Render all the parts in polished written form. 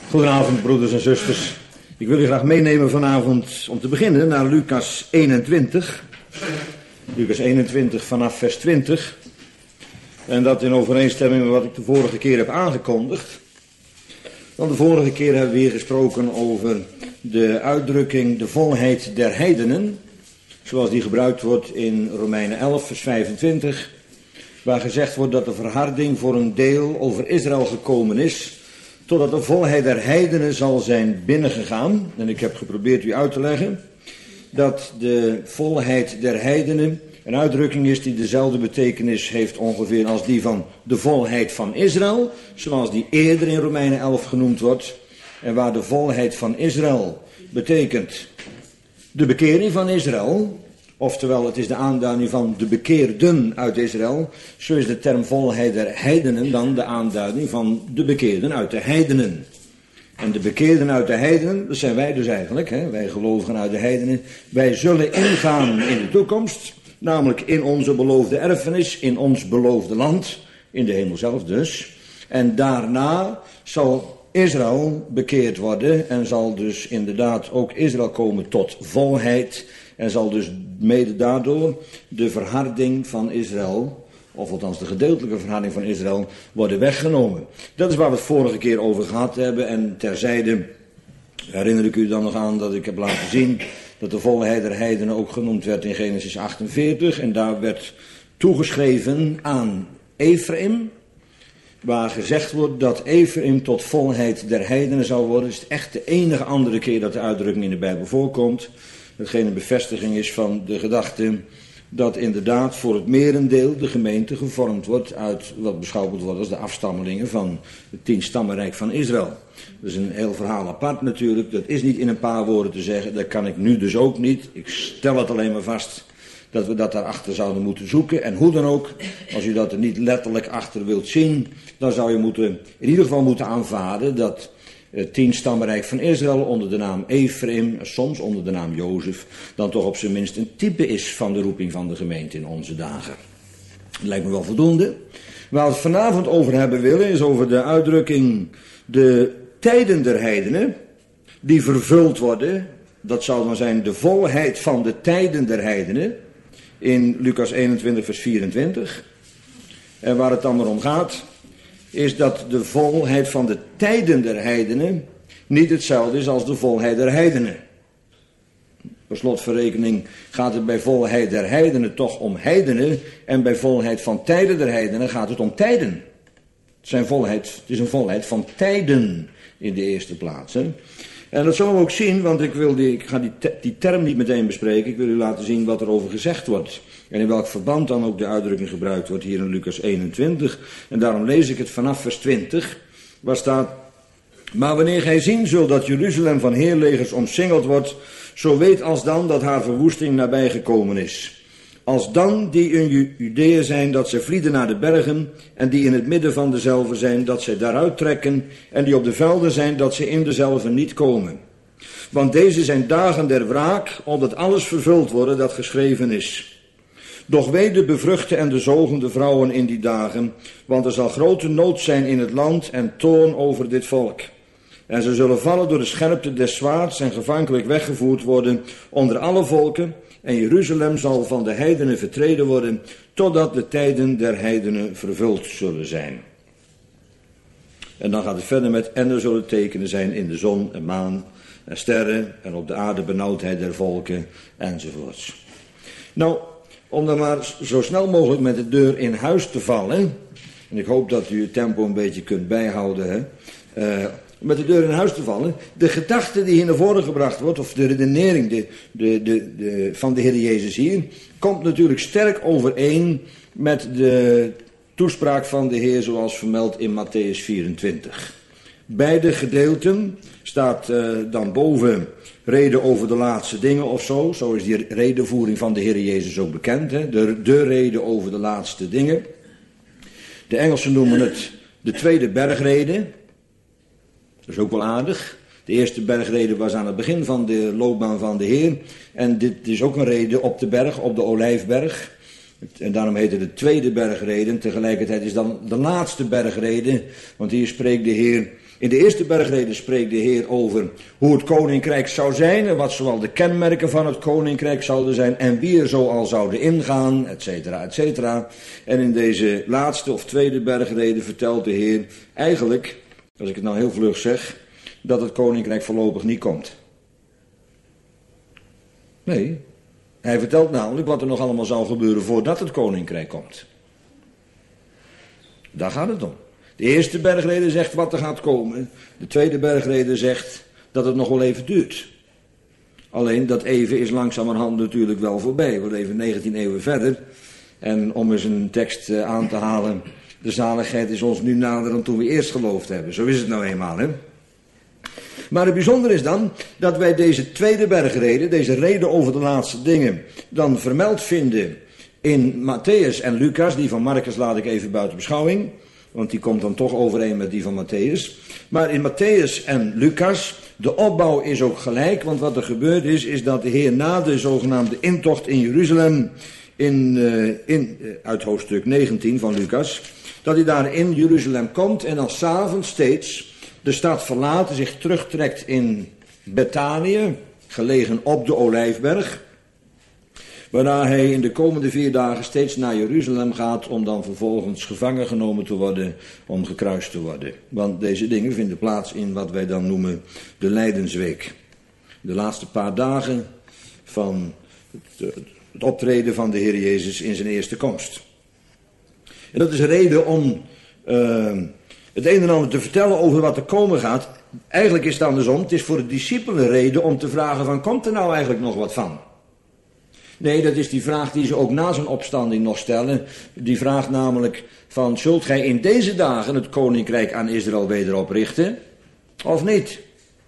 Goedenavond, broeders en zusters. Ik wil u graag meenemen vanavond om te beginnen naar Lucas 21. Lucas 21 vanaf vers 20. En dat in overeenstemming met wat ik de vorige keer heb aangekondigd. Want de vorige keer hebben we weer gesproken over de uitdrukking de volheid der heidenen. Zoals die gebruikt wordt in Romeinen 11 vers 25. Waar gezegd wordt dat de verharding voor een deel over Israël gekomen is, totdat de volheid der heidenen zal zijn binnengegaan. En ik heb geprobeerd u uit te leggen dat de volheid der heidenen een uitdrukking is die dezelfde betekenis heeft ongeveer als die van de volheid van Israël, zoals die eerder in Romeinen 11 genoemd wordt. En waar de volheid van Israël betekent de bekering van Israël, oftewel het is de aanduiding van de bekeerden uit Israël, zo is de term volheid der heidenen dan de aanduiding van de bekeerden uit de heidenen. En de bekeerden uit de heidenen, dat zijn wij dus eigenlijk, wij gelovigen uit de heidenen. Wij zullen ingaan in de toekomst, namelijk in onze beloofde erfenis, in ons beloofde land, in de hemel zelf dus. En daarna zal Israël bekeerd worden en zal dus inderdaad ook Israël komen tot volheid. En zal dus mede daardoor de verharding van Israël, of althans de gedeeltelijke verharding van Israël, worden weggenomen. Dat is waar we het vorige keer over gehad hebben. En terzijde herinner ik u dan nog aan dat ik heb laten zien dat de volheid der heidenen ook genoemd werd in Genesis 48. En daar werd toegeschreven aan Ephraim, waar gezegd wordt dat Ephraim tot volheid der heidenen zou worden. Het is echt de enige andere keer dat de uitdrukking in de Bijbel voorkomt. Hetgeen een bevestiging is van de gedachte dat inderdaad voor het merendeel de gemeente gevormd wordt uit wat beschouwd wordt als de afstammelingen van het 10-stammenrijk van Israël. Dat is een heel verhaal apart natuurlijk. Dat is niet in een paar woorden te zeggen. Dat kan ik nu dus ook niet. Ik stel het alleen maar vast dat we dat daarachter zouden moeten zoeken. En hoe dan ook, als u dat er niet letterlijk achter wilt zien, dan zou je in ieder geval moeten aanvaarden dat het 10-stammenrijk van Israël onder de naam Ephraim, soms onder de naam Jozef, dan toch op zijn minst een type is van de roeping van de gemeente in onze dagen. Dat lijkt me wel voldoende. Waar we het vanavond over hebben willen is over de uitdrukking de tijden der heidenen die vervuld worden. Dat zou dan zijn de volheid van de tijden der heidenen in Lucas 21 vers 24. En waar het dan maar om gaat is dat de volheid van de tijden der heidenen niet hetzelfde is als de volheid der heidenen. Per slotverrekening gaat het bij volheid der heidenen toch om heidenen en bij volheid van tijden der heidenen gaat het om tijden. Het is een volheid van tijden in de eerste plaats. Hè? En dat zullen we ook zien, want ik ga die term niet meteen bespreken. Ik wil u laten zien wat er over gezegd wordt. En in welk verband dan ook de uitdrukking gebruikt wordt hier in Lucas 21. En daarom lees ik het vanaf vers 20. Waar staat: maar wanneer gij zien zult dat Jeruzalem van heerlegers omsingeld wordt, zo weet alsdan dat haar verwoesting nabij gekomen is. Alsdan die in Judea zijn, dat zij vlieden naar de bergen, en die in het midden van dezelve zijn, dat zij daaruit trekken, en die op de velden zijn, dat zij in dezelve niet komen. Want deze zijn dagen der wraak, opdat alles vervuld worden dat geschreven is. Doch wee de bevruchte en de zogende vrouwen in die dagen, want er zal grote nood zijn in het land en toorn over dit volk. En ze zullen vallen door de scherpte des zwaards en gevankelijk weggevoerd worden onder alle volken. En Jeruzalem zal van de heidenen vertreden worden, totdat de tijden der heidenen vervuld zullen zijn. En dan gaat het verder met: en er zullen tekenen zijn in de zon en maan en sterren, en op de aarde benauwdheid der volken, enzovoorts. Nou, om dan maar zo snel mogelijk met de deur in huis te vallen, en ik hoop dat u het tempo een beetje kunt bijhouden, met de deur in huis te vallen, de gedachte die hier naar voren gebracht wordt, of de redenering van de Heer Jezus hier, komt natuurlijk sterk overeen met de toespraak van de Heer zoals vermeld in Matthäus 24. Beide gedeelten staat dan boven reden over de laatste dingen of zo. Zo is die redenvoering van de Heer Jezus ook bekend. Hè? De reden over de laatste dingen. De Engelsen noemen het de tweede bergrede. Dat is ook wel aardig. De eerste bergrede was aan het begin van de loopbaan van de Heer. En dit is ook een rede op de berg, op de Olijfberg. En daarom heet het de tweede bergrede. Tegelijkertijd is dan de laatste bergrede. Want hier spreekt de Heer In de eerste bergrede spreekt de Heer over hoe het koninkrijk zou zijn en wat zoal de kenmerken van het koninkrijk zouden zijn en wie er zo al zouden ingaan, et cetera, et cetera. En in deze laatste of tweede bergrede vertelt de Heer eigenlijk, als ik het nou heel vlug zeg, dat het koninkrijk voorlopig niet komt. Nee, hij vertelt namelijk wat er nog allemaal zal gebeuren voordat het koninkrijk komt. Daar gaat het om. De eerste bergrede zegt wat er gaat komen. De tweede bergrede zegt dat het nog wel even duurt. Alleen dat even is langzamerhand natuurlijk wel voorbij. We worden even 19 eeuwen verder. En om eens een tekst aan te halen. De zaligheid is ons nu nader dan toen we eerst geloofd hebben. Zo is het nou eenmaal, hè. Maar het bijzondere is dan dat wij deze tweede bergrede, deze rede over de laatste dingen, dan vermeld vinden in Matthäus en Lucas. Die van Marcus laat ik even buiten beschouwing, want die komt dan toch overeen met die van Matthäus. Maar in Matthäus en Lucas, de opbouw is ook gelijk, want wat er gebeurd is dat de Heer na de zogenaamde intocht in Jeruzalem, uit hoofdstuk 19 van Lucas, dat hij daar in Jeruzalem komt en dan 's avonds steeds de stad verlaat, zich terugtrekt in Betanië, gelegen op de Olijfberg, waarna hij in de komende 4 dagen steeds naar Jeruzalem gaat om dan vervolgens gevangen genomen te worden, om gekruist te worden. Want deze dingen vinden plaats in wat wij dan noemen de Lijdensweek. De laatste paar dagen van het optreden van de Heer Jezus in zijn eerste komst. En dat is een reden om het een en ander te vertellen over wat er komen gaat. Eigenlijk is het andersom. Het is voor de discipelen reden om te vragen van, komt er nou eigenlijk nog wat van? Nee, dat is die vraag die ze ook na zijn opstanding nog stellen. Die vraagt namelijk van, zult gij in deze dagen het koninkrijk aan Israël weder oprichten? Of niet?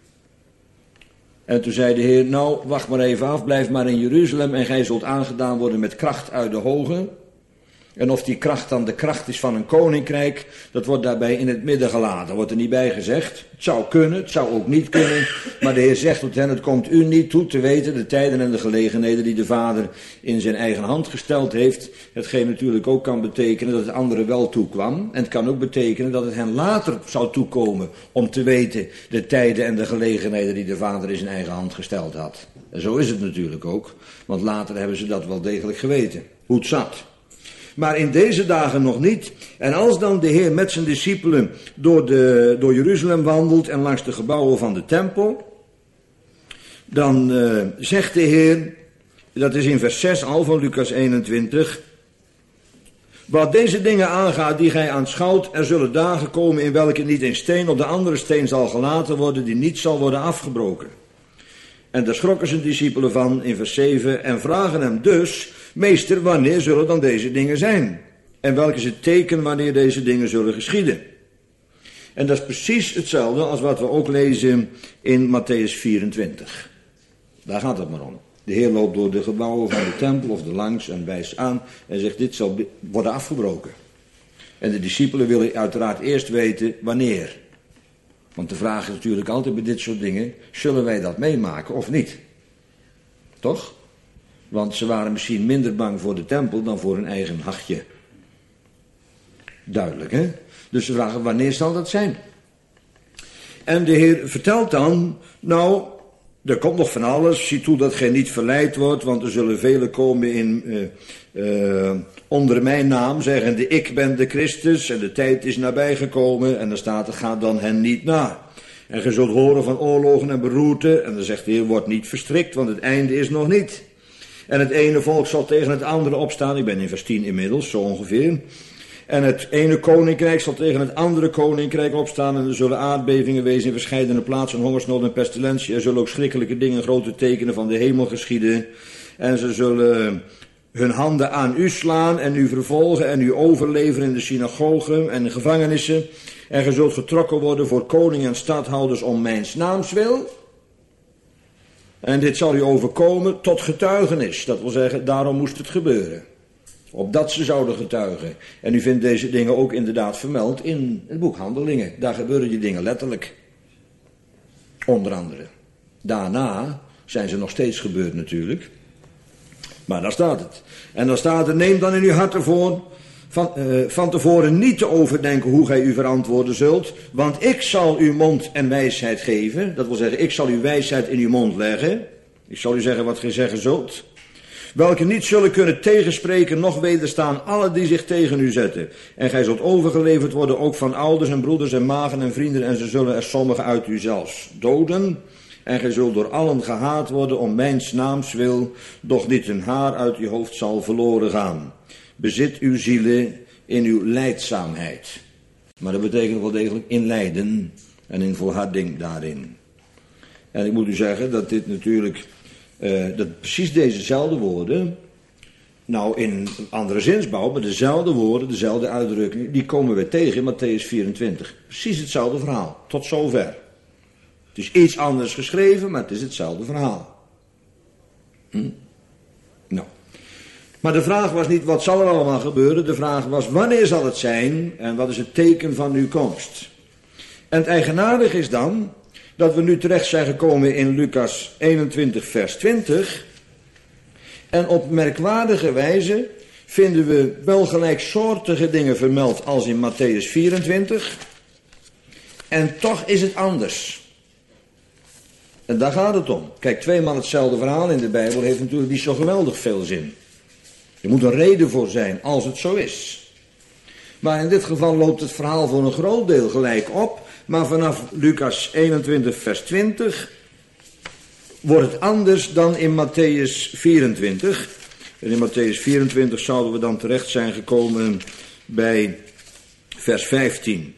En toen zei de Heer, nou, wacht maar even af, blijf maar in Jeruzalem en gij zult aangedaan worden met kracht uit de hoge. En of die kracht dan de kracht is van een koninkrijk, dat wordt daarbij in het midden gelaten. Wordt er niet bij gezegd. Het zou kunnen, het zou ook niet kunnen. Maar de Heer zegt tot hen, het komt u niet toe te weten de tijden en de gelegenheden die de Vader in zijn eigen hand gesteld heeft. Hetgeen natuurlijk ook kan betekenen dat het anderen wel toekwam. En het kan ook betekenen dat het hen later zou toekomen om te weten de tijden en de gelegenheden die de Vader in zijn eigen hand gesteld had. En zo is het natuurlijk ook, want later hebben ze dat wel degelijk geweten, hoe het zat. Maar in deze dagen nog niet. En als dan de Heer met zijn discipelen door Jeruzalem wandelt en langs de gebouwen van de tempel, dan zegt de Heer, dat is in vers 6 al van Lucas 21, wat deze dingen aangaat die gij aanschouwt, er zullen dagen komen in welke niet een steen op de andere steen zal gelaten worden, die niet zal worden afgebroken. En daar schrokken zijn discipelen van in vers 7 en vragen hem dus, meester, wanneer zullen dan deze dingen zijn? En welk is het teken wanneer deze dingen zullen geschieden? En dat is precies hetzelfde als wat we ook lezen in Matthäus 24. Daar gaat het maar om. De Heer loopt door de gebouwen van de tempel of langs en wijst aan en zegt, dit zal worden afgebroken. En de discipelen willen uiteraard eerst weten wanneer. Want de vraag is natuurlijk altijd bij dit soort dingen, zullen wij dat meemaken of niet? Toch? Want ze waren misschien minder bang voor de tempel dan voor hun eigen hachje. Duidelijk, hè? Dus ze vragen, wanneer zal dat zijn? En de Heer vertelt dan, nou, er komt nog van alles. Zie toe dat gij niet verleid wordt, want er zullen velen komen onder mijn naam, zeggende, ik ben de Christus en de tijd is nabijgekomen. En dan staat er, ga dan hen niet na. En ge zult horen van oorlogen en beroerte. En dan zegt de Heer, word niet verstrikt, want het einde is nog niet. En het ene volk zal tegen het andere opstaan. Ik ben in vers 10 inmiddels, zo ongeveer. En het ene koninkrijk zal tegen het andere koninkrijk opstaan. En er zullen aardbevingen wezen in verscheidene plaatsen, hongersnood en pestilentie. Er zullen ook schrikkelijke dingen, grote tekenen van de hemel geschieden. En ze zullen hun handen aan u slaan en u vervolgen en u overleveren in de synagogen en de gevangenissen. En ge zult getrokken worden voor koningen en stadhouders om mijns naams wil. En dit zal u overkomen tot getuigenis. Dat wil zeggen, daarom moest het gebeuren. Opdat ze zouden getuigen. En u vindt deze dingen ook inderdaad vermeld in het boek Handelingen. Daar gebeuren die dingen letterlijk. Onder andere. Daarna zijn ze nog steeds gebeurd natuurlijk. Maar daar staat het. En dan staat er, neem dan in uw hart ervoor van tevoren niet te overdenken hoe gij u verantwoorden zult, want ik zal u mond en wijsheid geven. Dat wil zeggen, ik zal uw wijsheid in uw mond leggen. Ik zal u zeggen wat gij zeggen zult. Welke niet zullen kunnen tegenspreken, noch wederstaan alle die zich tegen u zetten. En gij zult overgeleverd worden ook van ouders en broeders en magen en vrienden, en ze zullen er sommigen uit u zelfs doden. En gij zult door allen gehaat worden om mijns naams wil, doch niet een haar uit uw hoofd zal verloren gaan. Bezit uw zielen in uw lijdzaamheid. Maar dat betekent wel degelijk in lijden en in volharding daarin. En ik moet u zeggen dat dit natuurlijk, dat precies dezezelfde woorden, nou in andere zinsbouw, maar dezelfde woorden, dezelfde uitdrukking, die komen we tegen in Matthäus 24. Precies hetzelfde verhaal, tot zover. Het is iets anders geschreven, maar het is hetzelfde verhaal. Nou. Maar de vraag was niet wat zal er allemaal gebeuren, de vraag was wanneer zal het zijn en wat is het teken van uw komst. En het eigenaardige is dan dat we nu terecht zijn gekomen in Lucas 21 vers 20 en op merkwaardige wijze vinden we wel gelijksoortige dingen vermeld als in Matthäus 24 en toch is het anders. En daar gaat het om. Kijk, tweemaal hetzelfde verhaal in de Bijbel heeft natuurlijk niet zo geweldig veel zin. Er moet een reden voor zijn als het zo is. Maar in dit geval loopt het verhaal voor een groot deel gelijk op. Maar vanaf Lucas 21 vers 20 wordt het anders dan in Matthäus 24. En in Matthäus 24 zouden we dan terecht zijn gekomen bij vers 15.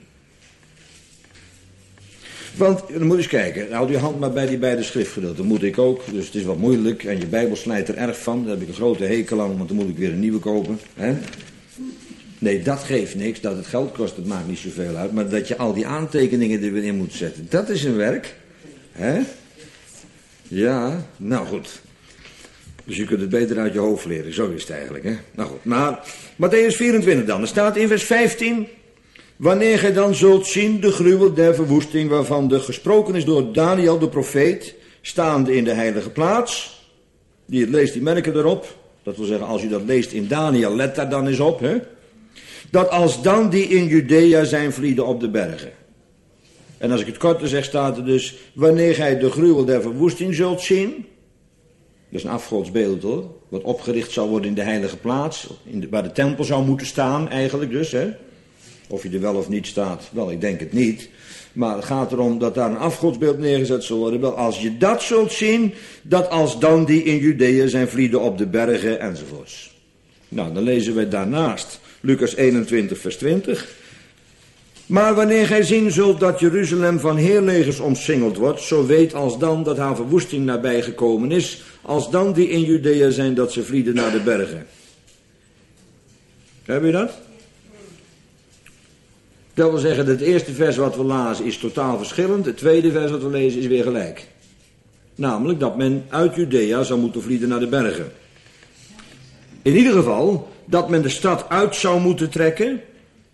Want, dan moet je eens kijken, houd je hand maar bij die beide schriftgedeelten. Dat moet ik ook, dus het is wat moeilijk. En je Bijbel slijt er erg van, daar heb ik een grote hekel aan, want dan moet ik weer een nieuwe kopen. Hè? Nee, dat geeft niks, dat het geld kost, dat maakt niet zoveel uit. Maar dat je al die aantekeningen er weer in moet zetten, dat is een werk. Hè? Ja, nou goed. Dus je kunt het beter uit je hoofd leren, zo is het eigenlijk. Hè? Nou goed, maar Matthäus 24 dan, er staat in vers 15... Wanneer gij dan zult zien de gruwel der verwoesting waarvan er gesproken is door Daniel de profeet, staande in de heilige plaats. Die het leest, die merken erop. Dat wil zeggen, als u dat leest in Daniel, let daar dan eens op. Hè? Dat als dan die in Judea zijn vlieden op de bergen. En als ik het korter zeg, staat er dus, wanneer gij de gruwel der verwoesting zult zien. Dat is een afgodsbeeld hoor. Wat opgericht zal worden in de heilige plaats. Waar de tempel zou moeten staan eigenlijk dus, hè. Of je er wel of niet staat, wel, ik denk het niet. Maar het gaat erom dat daar een afgodsbeeld neergezet zal worden. Wel, als je dat zult zien, dat als dan die in Judea zijn vlieden op de bergen enzovoorts. Nou, dan lezen wij daarnaast Lucas 21 vers 20. Maar wanneer gij zien zult dat Jeruzalem van heerlegers omsingeld wordt, zo weet als dan dat haar verwoesting nabij gekomen is, als dan die in Judea zijn dat ze vlieden naar de bergen. Heb je dat? Dat wil zeggen, het eerste vers wat we lazen is totaal verschillend. Het tweede vers wat we lezen is weer gelijk. Namelijk dat men uit Judea zou moeten vlieden naar de bergen. In ieder geval dat men de stad uit zou moeten trekken.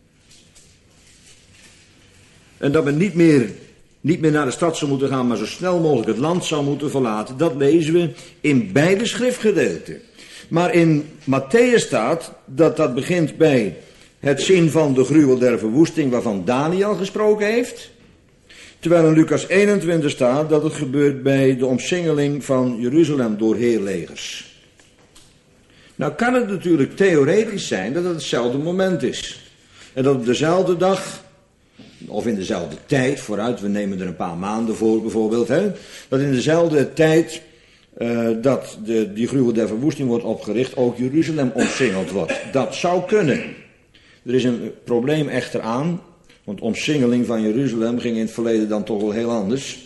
En dat men niet meer naar de stad zou moeten gaan, maar zo snel mogelijk het land zou moeten verlaten. Dat lezen we in beide schriftgedeelten. Maar in Matthäus staat dat begint bij het zien van de gruwel der verwoesting waarvan Daniel gesproken heeft. Terwijl in Lucas 21 staat dat het gebeurt bij de omsingeling van Jeruzalem door heerlegers. Nou kan het natuurlijk theoretisch zijn dat het hetzelfde moment is. En dat op dezelfde dag, of in dezelfde tijd, vooruit, we nemen er een paar maanden voor bijvoorbeeld, hè, dat in dezelfde tijd dat die gruwel der verwoesting wordt opgericht, ook Jeruzalem omsingeld wordt. Dat zou kunnen. Er is een probleem echter aan, want omsingeling van Jeruzalem ging in het verleden dan toch wel heel anders.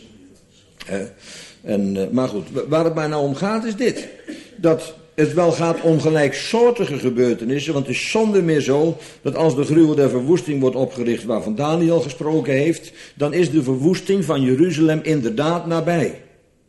Maar goed, waar het mij nou om gaat is dit. Dat het wel gaat om gelijksoortige gebeurtenissen, want het is zonder meer zo dat als de gruwel der verwoesting wordt opgericht waarvan Daniel gesproken heeft, dan is de verwoesting van Jeruzalem inderdaad nabij.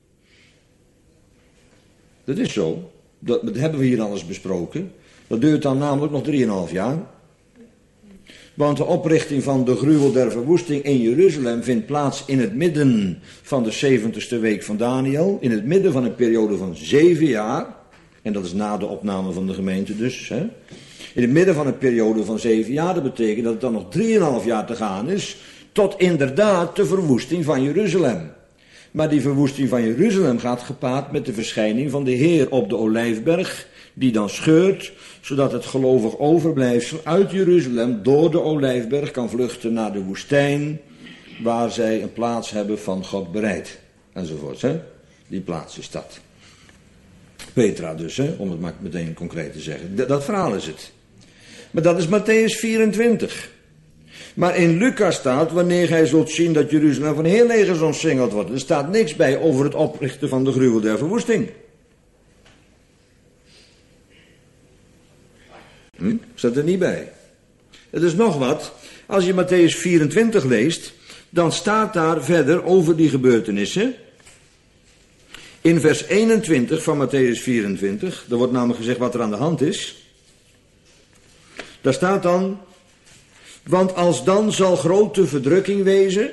Dat is zo. Dat hebben we hier al eens besproken. Dat duurt dan namelijk nog 3,5 jaar. Want de oprichting van de gruwel der verwoesting in Jeruzalem vindt plaats in het midden van de 70ste week van Daniel. In het midden van een periode van 7 jaar. En dat is na de opname van de gemeente dus. Hè. In het midden van een periode van 7 jaar, dat betekent dat het dan nog 3,5 jaar te gaan is, tot inderdaad de verwoesting van Jeruzalem. Maar die verwoesting van Jeruzalem gaat gepaard met de verschijning van de Heer op de Olijfberg, die dan scheurt, zodat het gelovig overblijfsel uit Jeruzalem door de Olijfberg kan vluchten naar de woestijn, waar zij een plaats hebben van God bereid. Enzovoorts, hè? Die plaats is dat. Petra dus, hè? Om het maar meteen concreet te zeggen. Dat verhaal is het. Maar dat is Matthäus 24. Maar in Lucas staat, wanneer gij zult zien dat Jeruzalem van heel legers omsingeld wordt. Er staat niks bij over het oprichten van de gruwel der verwoesting. Staat er niet bij. Het is nog wat. Als je Matthäus 24 leest, dan staat daar verder over die gebeurtenissen. In vers 21 van Matthäus 24, er wordt namelijk gezegd wat er aan de hand is. Daar staat dan, want als dan zal grote verdrukking wezen,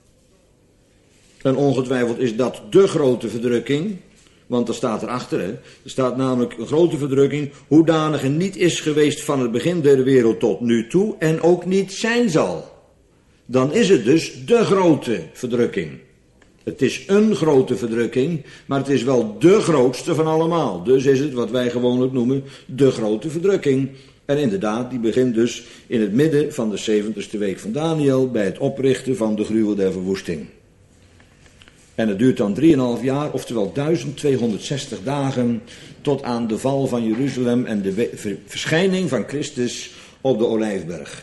en ongetwijfeld is dat de grote verdrukking, want er staat erachter, hè, er staat namelijk een grote verdrukking, hoedanige niet is geweest van het begin der wereld tot nu toe en ook niet zijn zal. Dan is het dus de grote verdrukking. Het is een grote verdrukking, maar het is wel de grootste van allemaal. Dus is het wat wij gewoonlijk noemen de grote verdrukking. En inderdaad, die begint dus in het midden van de 70ste week van Daniel bij het oprichten van de gruwel der verwoesting. En het duurt dan 3,5 jaar, oftewel 1260 dagen, tot aan de val van Jeruzalem en de verschijning van Christus op de Olijfberg.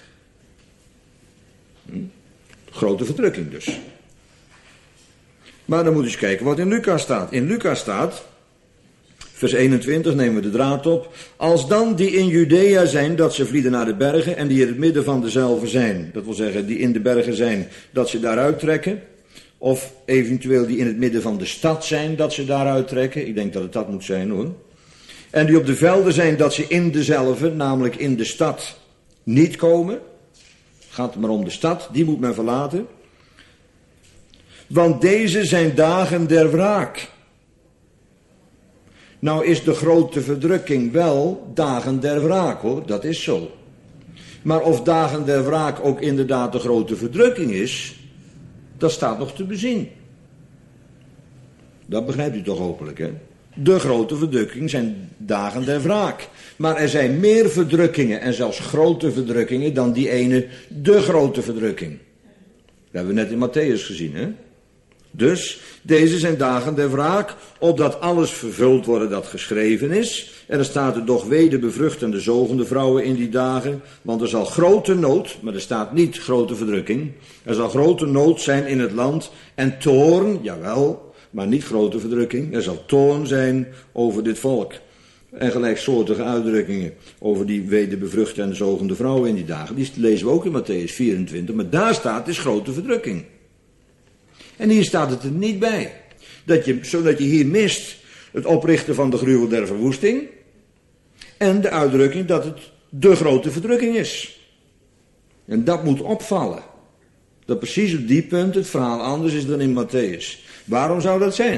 Grote verdrukking dus. Maar dan moet je eens kijken wat in Lucas staat. In Lucas staat, vers 21, nemen we de draad op. Als dan die in Judea zijn, dat ze vlieden naar de bergen en die in het midden van dezelfde zijn. Dat wil zeggen, die in de bergen zijn, dat ze daaruit trekken. Of eventueel die in het midden van de stad zijn, dat ze daaruit trekken. Ik denk dat het dat moet zijn hoor. En die op de velden zijn, dat ze in dezelfde, namelijk in de stad, niet komen. Gaat het maar om de stad, die moet men verlaten. Want deze zijn dagen der wraak. Nou is de grote verdrukking wel dagen der wraak hoor, dat is zo. Maar of dagen der wraak ook inderdaad de grote verdrukking is, dat staat nog te bezien. Dat begrijpt u toch hopelijk, hè? De grote verdrukking zijn dagen der wraak. Maar er zijn meer verdrukkingen en zelfs grote verdrukkingen dan die ene, de grote verdrukking. Dat hebben we net in Matthäus gezien, hè? Dus, deze zijn dagen der wraak, opdat alles vervuld worden dat geschreven is. En er staat er doch wee de bevruchtende zogende vrouwen in die dagen, want er zal grote nood, maar er staat niet grote verdrukking. Er zal grote nood zijn in het land en toorn, jawel, maar niet grote verdrukking. Er zal toorn zijn over dit volk. En gelijksoortige uitdrukkingen over die wee de bevruchtende en zogende vrouwen in die dagen. Die lezen we ook in Matthäus 24, maar daar staat is grote verdrukking. En hier staat het er niet bij. Zodat je hier mist het oprichten van de gruwel der verwoesting. En de uitdrukking dat het de grote verdrukking is. En dat moet opvallen. Dat precies op die punt het verhaal anders is dan in Matthäus. Waarom zou dat zijn?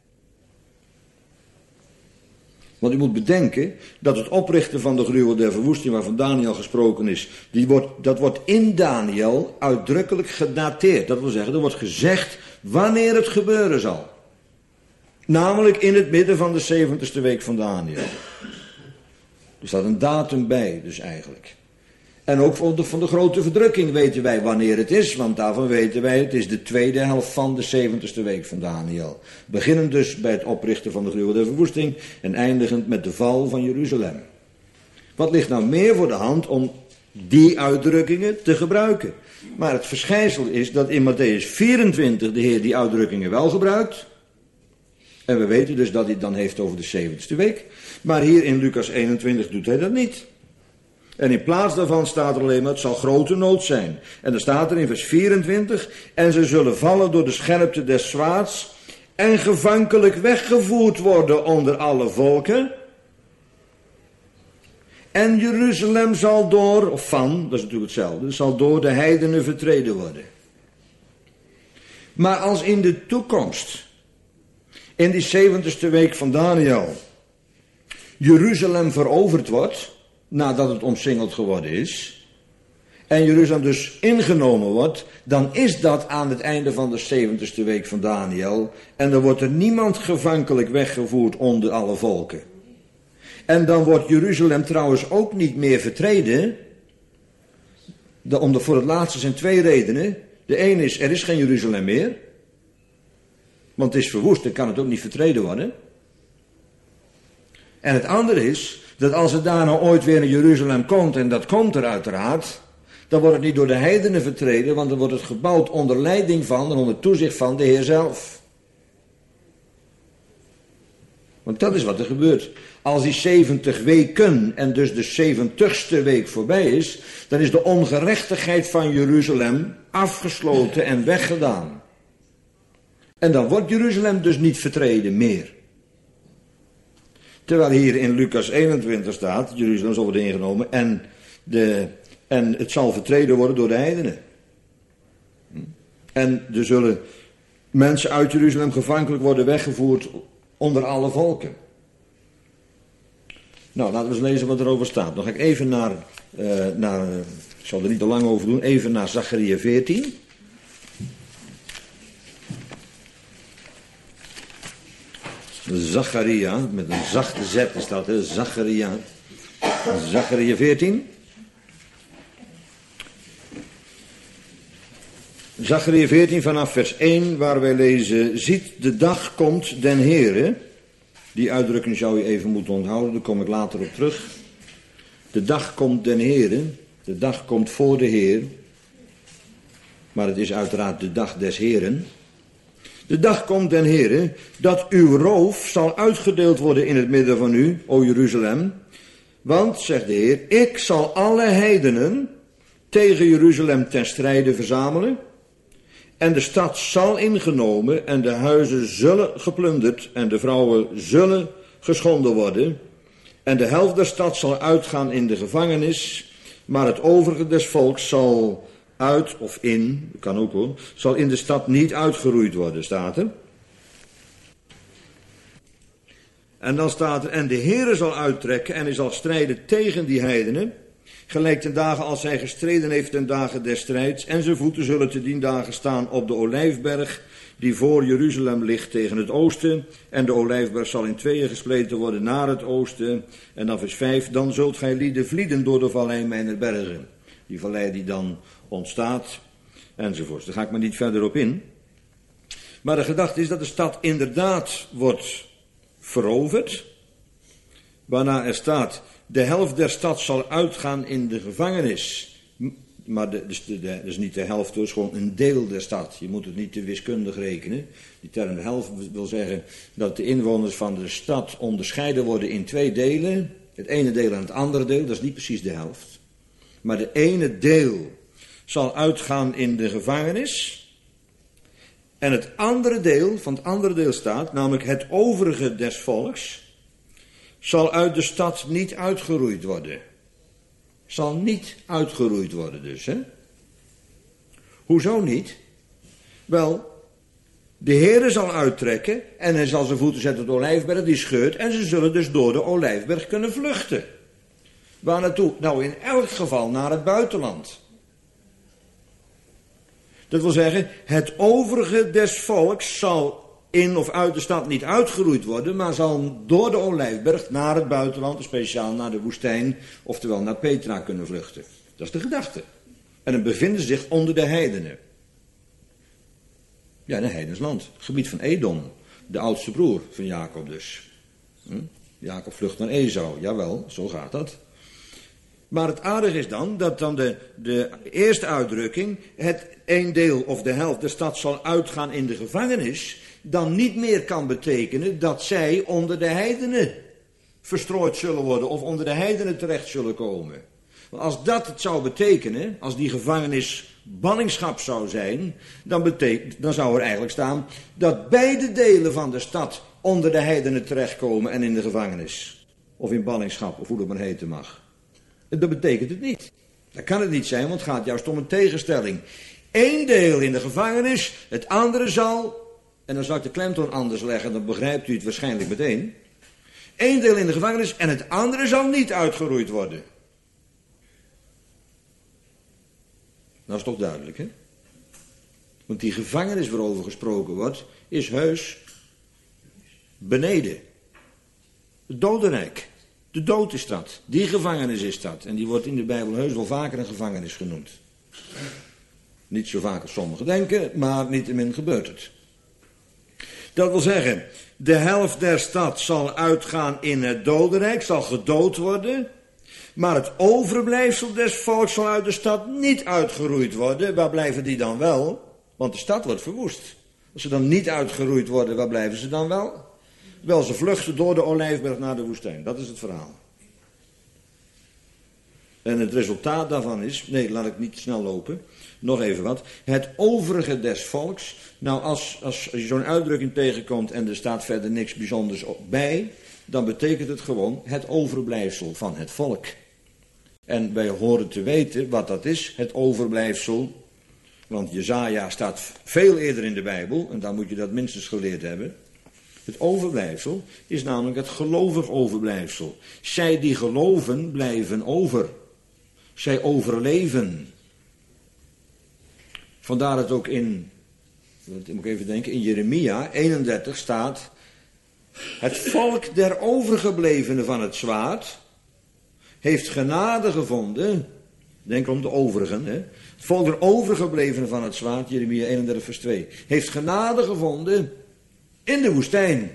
Want u moet bedenken dat het oprichten van de gruwel der verwoesting waarvan Daniel gesproken is, dat wordt in Daniel uitdrukkelijk gedateerd. Dat wil zeggen, er wordt gezegd wanneer het gebeuren zal. Namelijk in het midden van de 70ste week van Daniel. Er staat een datum bij dus eigenlijk. En ook van de grote verdrukking weten wij wanneer het is, want daarvan weten wij het is de tweede helft van de 70ste week van Daniel. Beginnend dus bij het oprichten van de gruwel der verwoesting en eindigend met de val van Jeruzalem. Wat ligt nou meer voor de hand om die uitdrukkingen te gebruiken? Maar het verschijnsel is dat in Matthäus 24 de Heer die uitdrukkingen wel gebruikt. En we weten dus dat hij het dan heeft over de 70ste week. Maar hier in Lucas 21 doet hij dat niet. En in plaats daarvan staat er alleen maar, het zal grote nood zijn. En dan staat er in vers 24, en ze zullen vallen door de scherpte des zwaards en gevankelijk weggevoerd worden onder alle volken. En Jeruzalem zal door, of van, dat is natuurlijk hetzelfde, zal door de heidenen vertreden worden. Maar als in de toekomst, in die 70ste week van Daniel, Jeruzalem veroverd wordt, nadat het omsingeld geworden is, en Jeruzalem dus ingenomen wordt, dan is dat aan het einde van de 70ste week van Daniel. En dan wordt er niemand gevankelijk weggevoerd onder alle volken. En dan wordt Jeruzalem trouwens ook niet meer vertreden. Voor het laatste zijn twee redenen. De ene is, er is geen Jeruzalem meer. Want het is verwoest, dan kan het ook niet vertreden worden. En het andere is, dat als er daar nou ooit weer naar Jeruzalem komt, en dat komt er uiteraard, dan wordt het niet door de heidenen vertreden, want dan wordt het gebouwd onder leiding van en onder toezicht van de Heer zelf. Want dat is wat er gebeurt. Als die 70 weken en dus de 70ste week voorbij is, dan is de ongerechtigheid van Jeruzalem afgesloten en weggedaan. En dan wordt Jeruzalem dus niet vertreden meer. Terwijl hier in Lucas 21 staat, Jeruzalem zal worden ingenomen en het zal vertreden worden door de heidenen. En er zullen mensen uit Jeruzalem gevankelijk worden weggevoerd onder alle volken. Nou, laten we eens lezen wat erover staat. Dan ga ik even ik zal er niet te lang over doen, even naar Zacharia 14. Zacharia, met een zachte z is dat, hè? Zacharia 14. Zacharia 14 vanaf vers 1, waar wij lezen, ziet de dag komt den Heere. Die uitdrukking zou je even moeten onthouden, daar kom ik later op terug. De dag komt den Heere, de dag komt voor de Heer. Maar het is uiteraard de dag des Heeren. De dag komt den Heere, dat uw roof zal uitgedeeld worden in het midden van u, o Jeruzalem. Want, zegt de Heer, ik zal alle heidenen tegen Jeruzalem ten strijde verzamelen. En de stad zal ingenomen en de huizen zullen geplunderd en de vrouwen zullen geschonden worden. En de helft der stad zal uitgaan in de gevangenis, maar het overige des volks zal uit of in, kan ook hoor, zal in de stad niet uitgeroeid worden, staat er. En dan staat er, en de Heere zal uittrekken en hij zal strijden tegen die heidenen, gelijk ten dagen als hij gestreden heeft ten dagen des strijds, en zijn voeten zullen te dien dagen staan op de olijfberg, die voor Jeruzalem ligt tegen het oosten, en de olijfberg zal in tweeën gespleten worden naar het oosten. En dan vers 5, dan zult gij lieden vlieden door de vallei mijner bergen. Die vallei die dan ontstaat, enzovoorts. Daar ga ik maar niet verder op in. Maar de gedachte is dat de stad inderdaad wordt veroverd, waarna er staat, de helft der stad zal uitgaan in de gevangenis. Maar dat is niet de helft, het is gewoon een deel der stad. Je moet het niet te wiskundig rekenen. Die term de helft wil zeggen dat de inwoners van de stad onderscheiden worden in twee delen. Het ene deel en het andere deel, dat is niet precies de helft. Maar de ene deel zal uitgaan in de gevangenis. En het andere deel, van het andere deel staat, namelijk het overige des volks, zal uit de stad niet uitgeroeid worden. Zal niet uitgeroeid worden dus, hè? Hoezo niet? Wel, de Heere zal uittrekken en hij zal zijn voeten zetten op de olijfberg, die scheurt, en ze zullen dus door de olijfberg kunnen vluchten. Waar naartoe? Nou, in elk geval naar het buitenland. Dat wil zeggen, het overige des volks zal in of uit de stad niet uitgeroeid worden, maar zal door de olijfberg naar het buitenland, speciaal naar de woestijn, oftewel naar Petra kunnen vluchten. Dat is de gedachte. En dan bevinden ze zich onder de heidenen. Ja, een heidensland. Het gebied van Edom, de oudste broer van Jacob dus. Jacob vlucht naar Esau, jawel, zo gaat dat. Maar het aardige is dan dat dan de eerste uitdrukking, het een deel of de helft, de stad zal uitgaan in de gevangenis, dan niet meer kan betekenen dat zij onder de heidenen verstrooid zullen worden of onder de heidenen terecht zullen komen. Want als dat het zou betekenen, als die gevangenis ballingschap zou zijn, dan zou er eigenlijk staan dat beide delen van de stad onder de heidenen terechtkomen en in de gevangenis. Of in ballingschap, of hoe dat maar heten mag. Dat betekent het niet. Dat kan het niet zijn, want het gaat juist om een tegenstelling. Eén deel in de gevangenis, het andere zal, en dan zal ik de klemtoon anders leggen, dan begrijpt u het waarschijnlijk meteen. Eén deel in de gevangenis en het andere zal niet uitgeroeid worden. Dat is toch duidelijk, hè? Want die gevangenis waarover gesproken wordt, is heus beneden. Het dodenrijk. De dood is dat. Die gevangenis is dat. En die wordt in de Bijbel heus wel vaker een gevangenis genoemd. Niet zo vaak als sommigen denken, maar niettemin gebeurt het. Dat wil zeggen, de helft der stad zal uitgaan in het dodenrijk, zal gedood worden. Maar het overblijfsel des volks zal uit de stad niet uitgeroeid worden. Waar blijven die dan wel? Want de stad wordt verwoest. Als ze dan niet uitgeroeid worden, waar blijven ze dan wel? Wel, ze vluchten door de Olijfberg naar de woestijn. Dat is het verhaal. En het resultaat daarvan is... Nee, laat ik niet snel lopen. Nog even wat. Het overige des volks. Nou, als je zo'n uitdrukking tegenkomt en er staat verder niks bijzonders bij... dan betekent het gewoon het overblijfsel van het volk. En wij horen te weten wat dat is, het overblijfsel. Want Jesaja staat veel eerder in de Bijbel, en dan moet je dat minstens geleerd hebben. Het overblijfsel is namelijk het gelovig overblijfsel. Zij die geloven blijven over. Zij overleven. Vandaar dat ook in, moet ik even denken, in Jeremia 31 staat... Het volk der overgeblevenen van het zwaard heeft genade gevonden. Denk om de overigen. Hè? Het volk der overgeblevenen van het zwaard, Jeremia 31 vers 2. Heeft genade gevonden in de woestijn.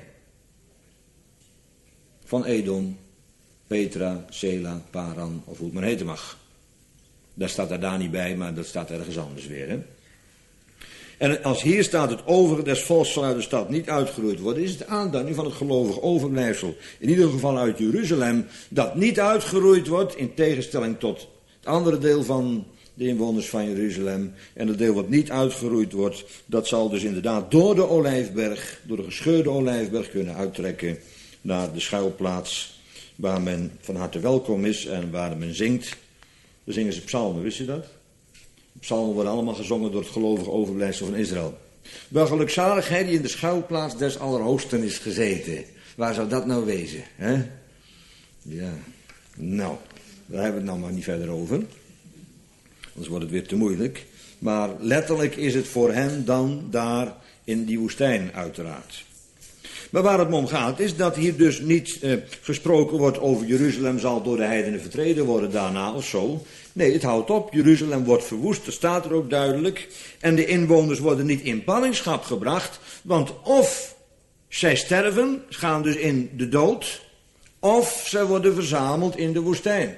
Van Edom, Petra, Sela, Paran of hoe het maar heten mag. Dat staat er daar niet bij, maar dat staat ergens anders weer. Hè? En als hier staat het overige des volks zal uit de stad niet uitgeroeid worden, is het aanduiding van het gelovig overblijfsel. In ieder geval uit Jeruzalem, dat niet uitgeroeid wordt, in tegenstelling tot het andere deel van de inwoners van Jeruzalem. En het deel wat niet uitgeroeid wordt, dat zal dus inderdaad door de Olijfberg, door de gescheurde Olijfberg kunnen uittrekken naar de schuilplaats waar men van harte welkom is en waar men zingt. Dan zingen ze psalmen, wist je dat? Psalmen worden allemaal gezongen door het gelovige overblijfsel van Israël. Wel gelukzalig hij die in de schuilplaats des Allerhoogsten is gezeten. Waar zou dat nou wezen? Hè? Ja, nou, daar hebben we het nou maar niet verder over. Anders wordt het weer te moeilijk. Maar letterlijk is het voor hen dan daar in die woestijn uiteraard. Maar waar het me om gaat is dat hier dus niet gesproken wordt over Jeruzalem zal door de heidenen vertreden worden daarna of zo. Nee, het houdt op. Jeruzalem wordt verwoest, dat staat er ook duidelijk. En de inwoners worden niet in ballingschap gebracht. Want of zij sterven, gaan dus in de dood. Of zij worden verzameld in de woestijn.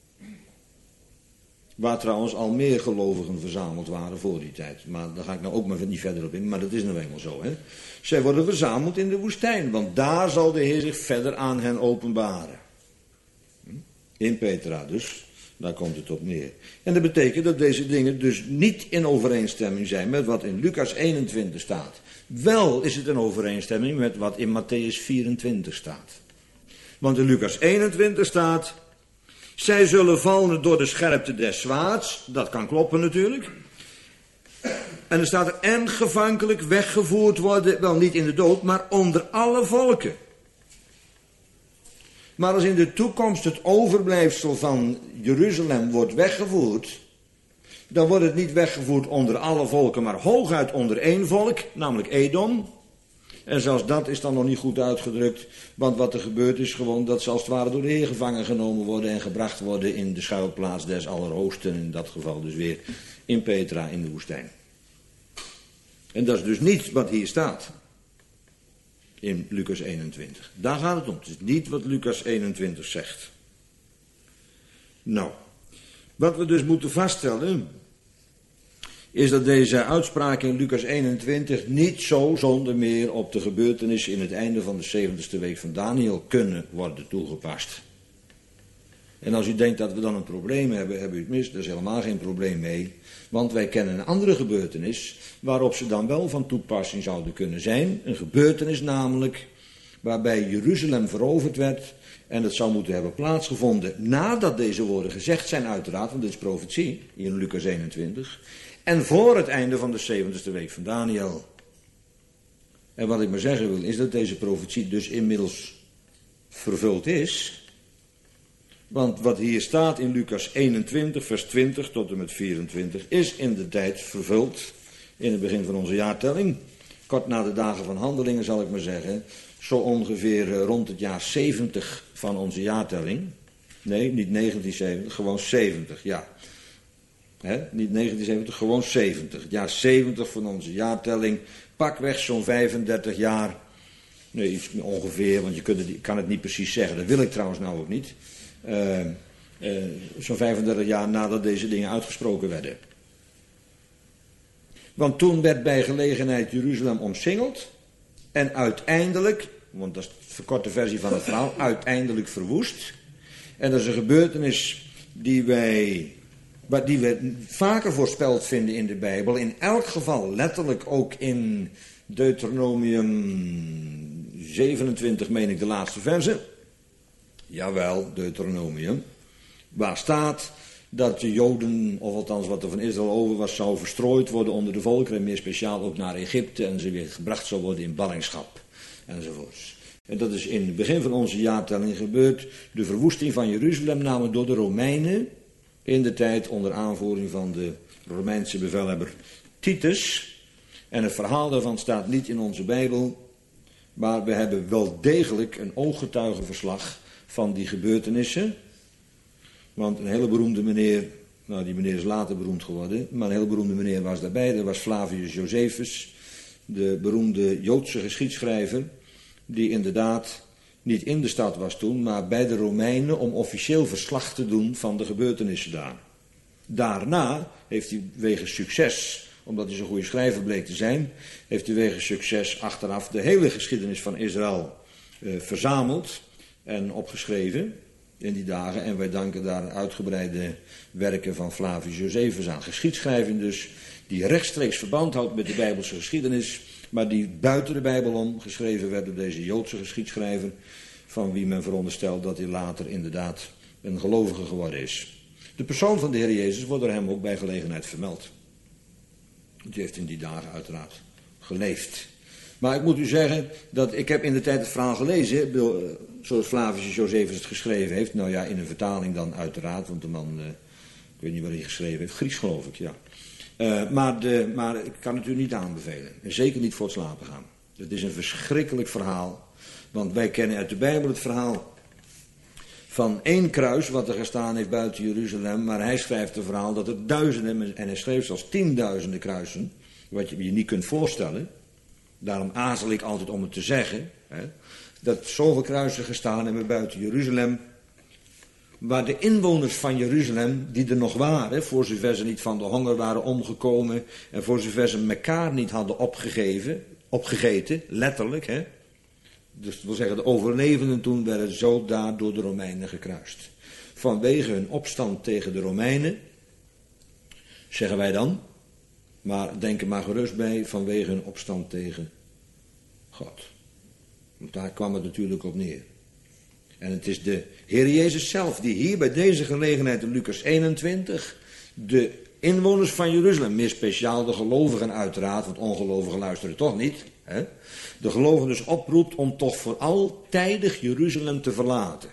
Waar trouwens al meer gelovigen verzameld waren voor die tijd. Maar daar ga ik nou ook maar niet verder op in. Maar dat is nou eenmaal zo. Hè? Zij worden verzameld in de woestijn. Want daar zal de Heer zich verder aan hen openbaren. In Petra dus. Daar komt het op neer. En dat betekent dat deze dingen dus niet in overeenstemming zijn met wat in Lucas 21 staat. Wel is het in overeenstemming met wat in Matthäus 24 staat. Want in Lucas 21 staat... Zij zullen vallen door de scherpte des zwaards. Dat kan kloppen natuurlijk. En er staat er en gevankelijk weggevoerd worden. Wel niet in de dood, maar onder alle volken. Maar als in de toekomst het overblijfsel van Jeruzalem wordt weggevoerd, dan wordt het niet weggevoerd onder alle volken, maar hooguit onder één volk, namelijk Edom. En zelfs dat is dan nog niet goed uitgedrukt, want wat er gebeurt is gewoon dat ze als het ware door de Heer gevangen genomen worden en gebracht worden in de schuilplaats des Allerhoogsten, in dat geval dus weer in Petra in de woestijn. En dat is dus niet wat hier staat. In Lucas 21. Daar gaat het om. Het is niet wat Lucas 21 zegt. Nou, wat we dus moeten vaststellen, is dat deze uitspraken in Lucas 21 niet zo zonder meer op de gebeurtenissen in het einde van de 70ste week van Daniel kunnen worden toegepast. En als u denkt dat we dan een probleem hebben, hebben u het mis. Daar is helemaal geen probleem mee. Want wij kennen een andere gebeurtenis waarop ze dan wel van toepassing zouden kunnen zijn. Een gebeurtenis namelijk waarbij Jeruzalem veroverd werd. En dat zou moeten hebben plaatsgevonden nadat deze woorden gezegd zijn uiteraard. Want dit is profetie in Lucas 21. En voor het einde van de 70ste week van Daniel. En wat ik maar zeggen wil is dat deze profetie dus inmiddels vervuld is. Want wat hier staat in Lucas 21, vers 20 tot en met 24, is in de tijd vervuld in het begin van onze jaartelling. Kort na de dagen van Handelingen, zal ik maar zeggen. Zo ongeveer rond het jaar 70 van onze jaartelling. Nee, niet 1970, gewoon 70, ja. Niet 1970, gewoon 70. Het jaar 70 van onze jaartelling. Pakweg zo'n 35 jaar. Nee, iets ongeveer, want je kan het niet precies zeggen. Dat wil ik trouwens nou ook niet. Zo'n 35 jaar nadat deze dingen uitgesproken werden. Want toen werd bij gelegenheid Jeruzalem omsingeld. En uiteindelijk, want dat is de verkorte versie van het verhaal, uiteindelijk verwoest. En dat is een gebeurtenis die we vaker voorspeld vinden in de Bijbel. In elk geval letterlijk ook in Deuteronomium 27, meen ik de laatste verse. Jawel, Deuteronomium. Waar staat dat de Joden, of althans wat er van Israël over was, zou verstrooid worden onder de volkeren. En meer speciaal ook naar Egypte. En ze weer gebracht zou worden in ballingschap. Enzovoorts. En dat is in het begin van onze jaartelling gebeurd. De verwoesting van Jeruzalem namelijk door de Romeinen. In de tijd onder aanvoering van de Romeinse bevelhebber Titus. En het verhaal daarvan staat niet in onze Bijbel. Maar we hebben wel degelijk een ooggetuigenverslag van die gebeurtenissen. Want een hele beroemde meneer, nou die meneer is later beroemd geworden, maar een hele beroemde meneer was daarbij. Dat was Flavius Josephus, de beroemde Joodse geschiedschrijver, die inderdaad niet in de stad was toen, maar bij de Romeinen om officieel verslag te doen van de gebeurtenissen daar. Daarna heeft hij wegens succes, omdat hij zo'n goede schrijver bleek te zijn, heeft hij wegens succes achteraf de hele geschiedenis van Israël verzameld en opgeschreven in die dagen. En wij danken daar uitgebreide werken van Flavius Josephus aan. Geschiedschrijving dus, die rechtstreeks verband houdt met de Bijbelse geschiedenis, maar die buiten de Bijbel om geschreven werd door deze Joodse geschiedschrijver, van wie men veronderstelt dat hij later inderdaad een gelovige geworden is. De persoon van de Heer Jezus wordt door hem ook bij gelegenheid vermeld. Die heeft in die dagen uiteraard geleefd. Maar ik moet u zeggen dat ik heb in de tijd het verhaal gelezen, zoals Flavius Josephus het geschreven heeft. Nou ja, in een vertaling dan uiteraard, want de man, ik weet niet wat hij geschreven heeft, Grieks geloof ik, ja. Maar ik kan het u niet aanbevelen. En zeker niet voor het slapen gaan. Het is een verschrikkelijk verhaal. Want wij kennen uit de Bijbel het verhaal van één kruis wat er gestaan heeft buiten Jeruzalem. Maar hij schrijft het verhaal dat er duizenden, en hij schreef zelfs 10.000 kruisen. Wat je je niet kunt voorstellen. Daarom aarzel ik altijd om het te zeggen. Dat zoveel kruisen gestaan hebben buiten Jeruzalem. Waar de inwoners van Jeruzalem, die er nog waren, voor zover ze niet van de honger waren omgekomen, en voor zover ze elkaar niet hadden opgegeten, letterlijk, dus dat wil zeggen, de overlevenden toen werden zo daar door de Romeinen gekruist. Vanwege hun opstand tegen de Romeinen, zeggen wij dan, maar denk er maar gerust bij, vanwege hun opstand tegen God. Want daar kwam het natuurlijk op neer. En het is de Heer Jezus zelf die hier bij deze gelegenheid in Lucas 21 de inwoners van Jeruzalem, meer speciaal de gelovigen uiteraard, want ongelovigen luisteren toch niet, de gelovigen dus oproept om toch voor altijdig Jeruzalem te verlaten.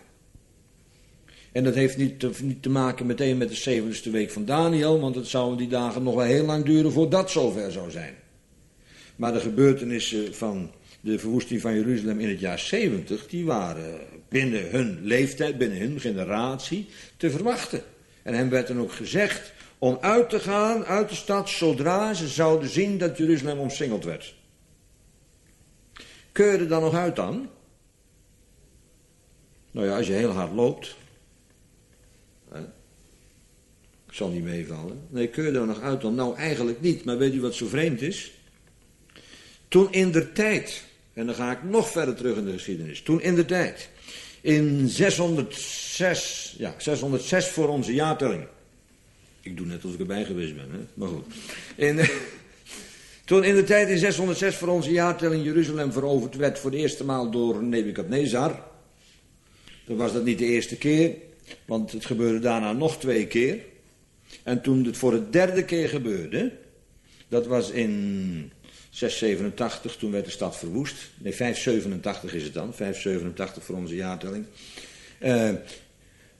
En dat heeft niet te maken meteen met de 7e week van Daniel, want het zou in die dagen nog wel heel lang duren voordat dat zover zou zijn. Maar de gebeurtenissen van de verwoesting van Jeruzalem in het jaar 70, die waren binnen hun leeftijd, binnen hun generatie, te verwachten. En hem werd dan ook gezegd om uit te gaan uit de stad zodra ze zouden zien dat Jeruzalem omsingeld werd. Kun je er dan nog uit dan? Nou ja, als je heel hard loopt. Ik zal niet meevallen. Nee, kun je er nog uit dan? Nou, eigenlijk niet. Maar weet u wat zo vreemd is? Toen in der tijd, en dan ga ik nog verder terug in de geschiedenis. Toen in der tijd, in 606 voor onze jaartelling. Ik doe net alsof ik erbij geweest ben, maar goed. Toen in de tijd in 606 voor onze jaartelling Jeruzalem veroverd werd voor de eerste maal door Nebukadnezar. Dan was dat niet de eerste keer, want het gebeurde daarna nog 2 keer. En toen het voor de 3e keer gebeurde, dat was in 687, toen werd de stad verwoest. Nee, 587 is het dan, 587 voor onze jaartelling.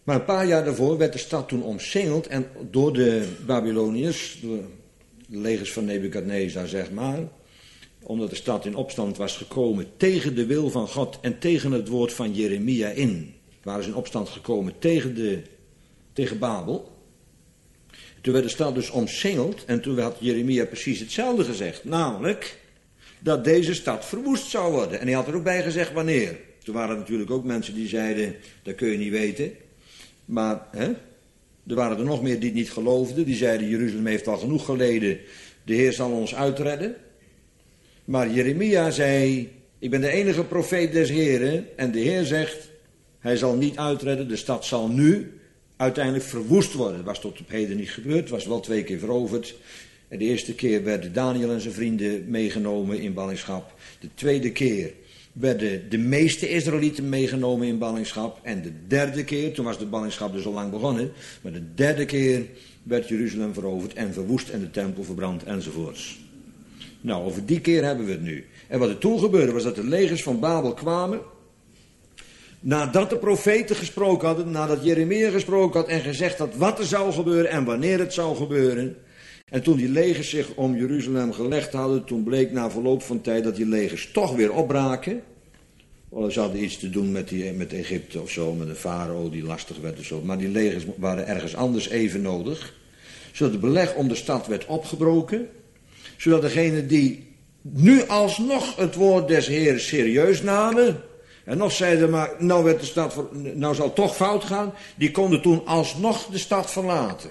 Maar een paar jaar daarvoor werd de stad toen omsingeld en door de Babyloniërs, door de legers van Nebukadnezar, zeg maar, omdat de stad in opstand was gekomen tegen de wil van God en tegen het woord van Jeremia in. Waren ze in opstand gekomen tegen Babel. Toen werd de stad dus omsingeld en toen had Jeremia precies hetzelfde gezegd. Namelijk dat deze stad verwoest zou worden. En hij had er ook bij gezegd wanneer. Toen waren er natuurlijk ook mensen die zeiden, dat kun je niet weten. Maar er waren er nog meer die het niet geloofden. Die zeiden, Jeruzalem heeft al genoeg geleden. De Heer zal ons uitredden. Maar Jeremia zei, ik ben de enige profeet des Heren. En de Heer zegt, hij zal niet uitredden. De stad zal nu uiteindelijk verwoest worden. Dat was tot op heden niet gebeurd. Het was wel 2 keer veroverd. En de eerste keer werden Daniel en zijn vrienden meegenomen in ballingschap. De tweede keer werden de meeste Israëlieten meegenomen in ballingschap. En de derde keer, toen was de ballingschap dus al lang begonnen. Maar de derde keer werd Jeruzalem veroverd en verwoest en de tempel verbrand enzovoorts. Nou, over die keer hebben we het nu. En wat er toen gebeurde was dat de legers van Babel kwamen. Nadat de profeten gesproken hadden, nadat Jeremia gesproken had en gezegd had wat er zou gebeuren en wanneer het zou gebeuren. En toen die legers zich om Jeruzalem gelegd hadden, toen bleek na verloop van tijd dat die legers toch weer opbraken. Want ze hadden iets te doen met Egypte of zo, met een farao die lastig werd of zo. Maar die legers waren ergens anders even nodig. Zodat het beleg om de stad werd opgebroken. Zodat degenen die nu alsnog het woord des Heeren serieus namen. En nog zeiden maar, nou zal het toch fout gaan. Die konden toen alsnog de stad verlaten.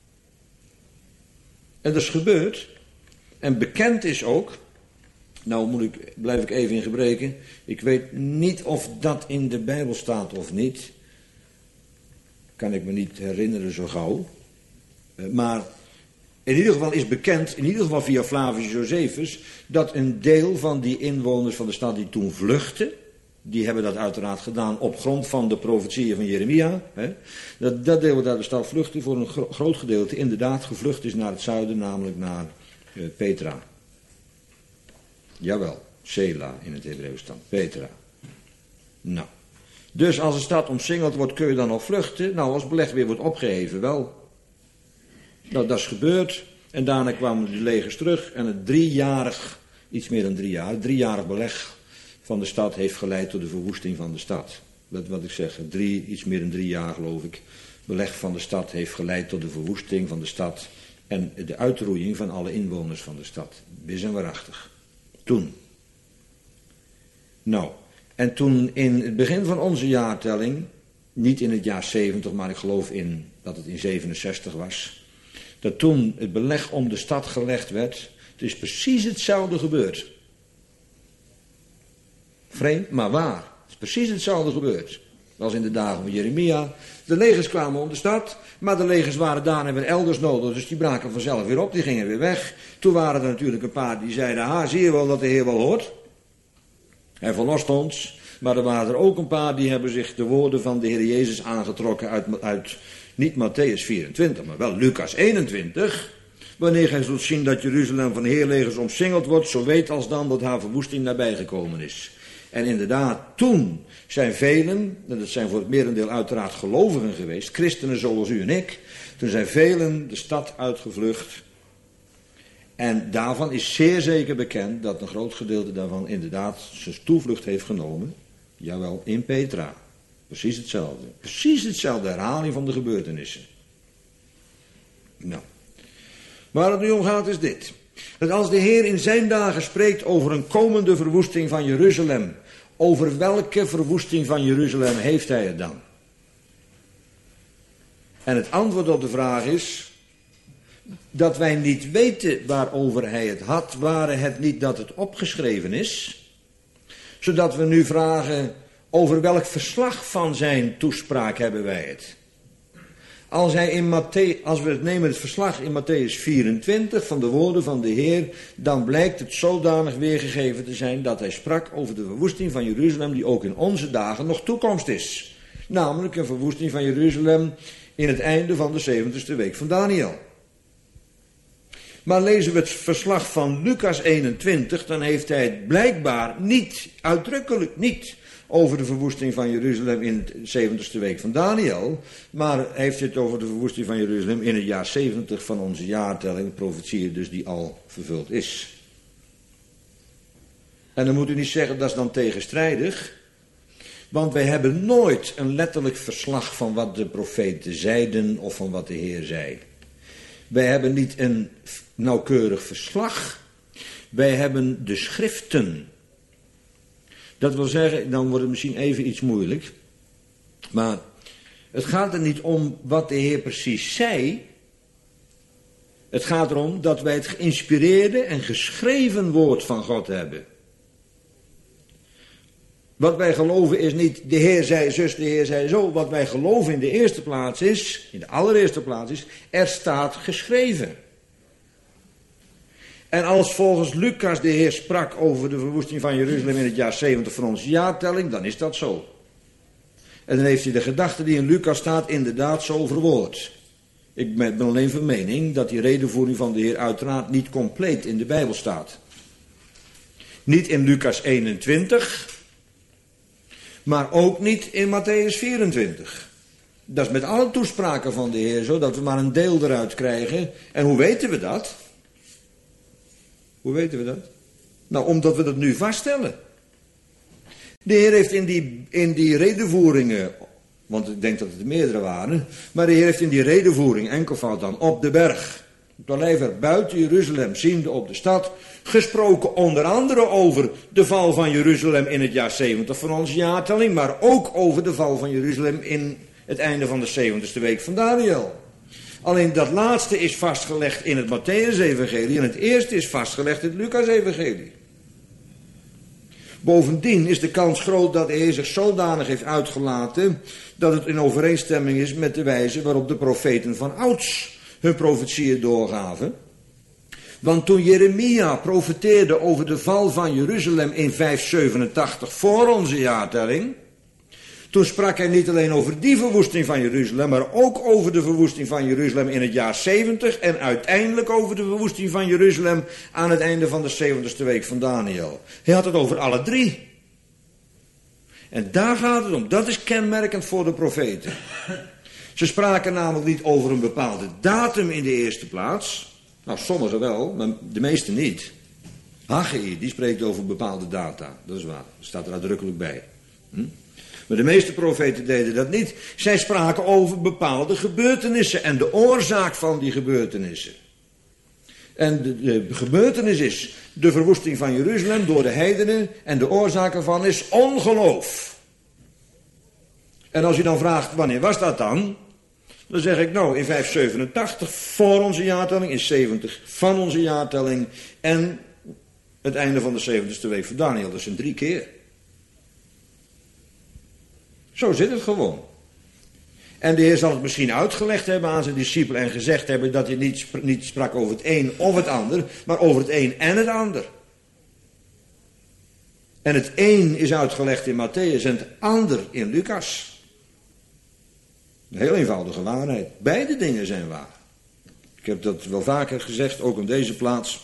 En dat is gebeurd. En bekend is ook. Nou blijf ik even in gebreken. Ik weet niet of dat in de Bijbel staat of niet. Kan ik me niet herinneren zo gauw. Maar in ieder geval is bekend, in ieder geval via Flavius Josephus, dat een deel van die inwoners van de stad die toen vluchtten, die hebben dat uiteraard gedaan op grond van de profetieën van Jeremia. Dat deel wat uit de stad vluchtte voor een groot gedeelte inderdaad gevlucht is naar het zuiden, namelijk naar Petra. Jawel, Sela in het Hebreeuws dan, Petra. Nou, dus als een stad omsingeld wordt, kun je dan nog vluchten? Nou, als beleg weer wordt opgeheven, wel. Nou, dat is gebeurd. En daarna kwamen de legers terug en het 3-jarig, iets meer dan 3 jaar, 3-jarig beleg van de stad heeft geleid tot de verwoesting van de stad. Dat wat ik zeg, iets meer dan 3 jaar geloof ik. Beleg van de stad heeft geleid tot de verwoesting van de stad en de uitroeiing van alle inwoners van de stad. Bis en waarachtig. Toen. Nou, en toen in het begin van onze jaartelling, niet in het jaar 70, maar ik geloof dat het in 67 was, dat toen het beleg om de stad gelegd werd, het is precies hetzelfde gebeurd. Vreemd, maar waar. Het is precies hetzelfde gebeurd. Als in de dagen van Jeremia. De legers kwamen om de stad, maar de legers waren daarna weer elders nodig, dus die braken vanzelf weer op, die gingen weer weg. Toen waren er natuurlijk een paar die zeiden, zie je wel dat de Heer wel hoort? Hij verlost ons. Maar er waren er ook een paar die hebben zich de woorden van de Heer Jezus aangetrokken uit niet Matthäus 24, maar wel Lucas 21. Wanneer gij zult zien dat Jeruzalem van heerlegers omsingeld wordt, zo weet als dan dat haar verwoesting nabijgekomen is. En inderdaad, toen zijn velen, en dat zijn voor het merendeel uiteraard gelovigen geweest, christenen zoals u en ik, toen zijn velen de stad uitgevlucht. En daarvan is zeer zeker bekend dat een groot gedeelte daarvan inderdaad zijn toevlucht heeft genomen, jawel, in Petra. Precies hetzelfde. Precies hetzelfde herhaling van de gebeurtenissen. Nou. Waar het nu om gaat is dit. Dat als de Heer in zijn dagen spreekt over een komende verwoesting van Jeruzalem, over welke verwoesting van Jeruzalem heeft hij het dan? En het antwoord op de vraag is dat wij niet weten waarover hij het had, waren het niet dat het opgeschreven is, zodat we nu vragen over welk verslag van zijn toespraak hebben wij het. Als we het nemen, het verslag in Matthäus 24 van de woorden van de Heer, dan blijkt het zodanig weergegeven te zijn dat hij sprak over de verwoesting van Jeruzalem die ook in onze dagen nog toekomst is. Namelijk een verwoesting van Jeruzalem in het einde van de 70ste week van Daniel. Maar lezen we het verslag van Lucas 21, dan heeft hij het blijkbaar niet, uitdrukkelijk niet, over de verwoesting van Jeruzalem in de 70ste week van Daniel, maar hij heeft het over de verwoesting van Jeruzalem in het jaar 70 van onze jaartelling, profetie dus die al vervuld is. En dan moet u niet zeggen dat is dan tegenstrijdig, want wij hebben nooit een letterlijk verslag van wat de profeten zeiden of van wat de Heer zei. Wij hebben niet een nauwkeurig verslag, wij hebben de schriften. Dat wil zeggen, dan wordt het misschien even iets moeilijk, maar het gaat er niet om wat de Heer precies zei. Het gaat erom dat wij het geïnspireerde en geschreven woord van God hebben. Wat wij geloven is niet de Heer zei zus, de Heer zei zo. Wat wij geloven in de eerste plaats is, in de allereerste plaats is, er staat geschreven. En als volgens Lucas de Heer sprak over de verwoesting van Jeruzalem in het jaar 70 van onze jaartelling, dan is dat zo. En dan heeft hij de gedachte die in Lucas staat inderdaad zo verwoord. Ik ben alleen van mening dat die redenvoering van de Heer uiteraard niet compleet in de Bijbel staat. Niet in Lucas 21, maar ook niet in Matthäus 24. Dat is met alle toespraken van de Heer zo, dat we maar een deel eruit krijgen. En hoe weten we dat? Hoe weten we dat? Nou, omdat we dat nu vaststellen. De Heer heeft in die redenvoeringen, want ik denk dat het er meerdere waren, maar de Heer heeft in die redenvoering, enkelvoud dan, op de berg, op Olijfberg, buiten Jeruzalem, ziende op de stad, gesproken onder andere over de val van Jeruzalem in het jaar 70 van onze jaartelling, maar ook over de val van Jeruzalem in het einde van de 70ste week van Daniel. Alleen dat laatste is vastgelegd in het Matthäus-evangelie en het eerste is vastgelegd in het Lucas-evangelie. Bovendien is de kans groot dat de Heer zich zodanig heeft uitgelaten dat het in overeenstemming is met de wijze waarop de profeten van ouds hun profetieën doorgaven. Want toen Jeremia profeteerde over de val van Jeruzalem in 587 voor onze jaartelling, toen sprak hij niet alleen over die verwoesting van Jeruzalem, maar ook over de verwoesting van Jeruzalem in het jaar 70 en uiteindelijk over de verwoesting van Jeruzalem aan het einde van de 70ste week van Daniel. Hij had het over alle drie. En daar gaat het om. Dat is kenmerkend voor de profeten. Ze spraken namelijk niet over een bepaalde datum in de eerste plaats. Nou, sommigen wel, maar de meeste niet. Haggai, die spreekt over bepaalde data. Dat is waar, dat staat er uitdrukkelijk bij. Maar de meeste profeten deden dat niet. Zij spraken over bepaalde gebeurtenissen en de oorzaak van die gebeurtenissen. En de gebeurtenis is de verwoesting van Jeruzalem door de heidenen en de oorzaak ervan is ongeloof. En als je dan vraagt, wanneer was dat dan? Dan zeg ik, nou, in 587 voor onze jaartelling, in 70 van onze jaartelling en het einde van de 70ste week van Daniel. Dat zijn 3 keer. Zo zit het gewoon. En de Heer zal het misschien uitgelegd hebben aan zijn discipelen en gezegd hebben dat hij niet sprak over het een of het ander, maar over het een en het ander. En het een is uitgelegd in Matthäus en het ander in Lucas. Een heel eenvoudige waarheid. Beide dingen zijn waar. Ik heb dat wel vaker gezegd, ook op deze plaats.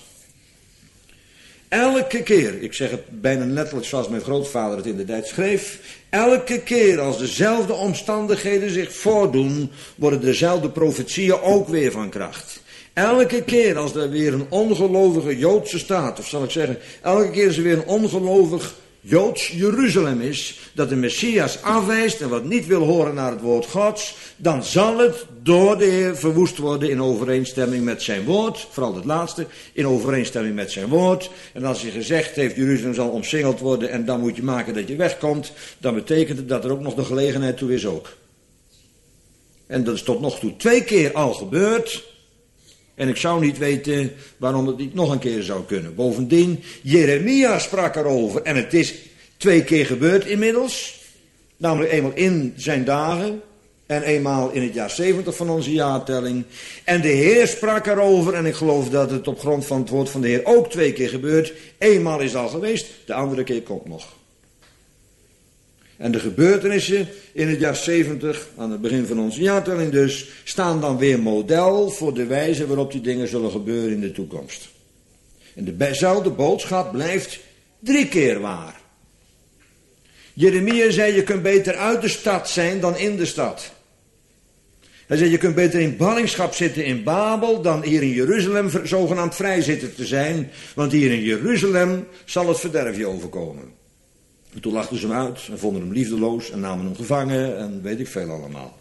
Elke keer, ik zeg het bijna letterlijk zoals mijn grootvader het in de tijd schreef. Elke keer als dezelfde omstandigheden zich voordoen, worden dezelfde profetieën ook weer van kracht. Elke keer als er weer een ongelovige Joodse staat, of zal ik zeggen, elke keer als er weer een ongelovig Joods Jeruzalem is, dat de Messias afwijst en wat niet wil horen naar het woord Gods, dan zal het door de Heer verwoest worden in overeenstemming met zijn woord, vooral het laatste, in overeenstemming met zijn woord. En als hij gezegd heeft, Jeruzalem zal omsingeld worden en dan moet je maken dat je wegkomt, dan betekent het dat er ook nog de gelegenheid toe is ook. En dat is tot nog toe 2 keer al gebeurd. En ik zou niet weten waarom het niet nog een keer zou kunnen. Bovendien, Jeremia sprak erover en het is 2 keer gebeurd inmiddels. Namelijk eenmaal in zijn dagen en eenmaal in het jaar 70 van onze jaartelling. En de Heer sprak erover en ik geloof dat het op grond van het woord van de Heer ook 2 keer gebeurt. Eenmaal is al geweest, de andere keer komt nog. En de gebeurtenissen in het jaar 70, aan het begin van onze jaartelling dus, staan dan weer model voor de wijze waarop die dingen zullen gebeuren in de toekomst. En dezelfde boodschap blijft 3 keer waar. Jeremia zei, je kunt beter uit de stad zijn dan in de stad. Hij zei, je kunt beter in ballingschap zitten in Babel dan hier in Jeruzalem zogenaamd vrij zitten te zijn. Want hier in Jeruzalem zal het verderf je overkomen. En toen lachten ze hem uit en vonden hem liefdeloos en namen hem gevangen en weet ik veel allemaal.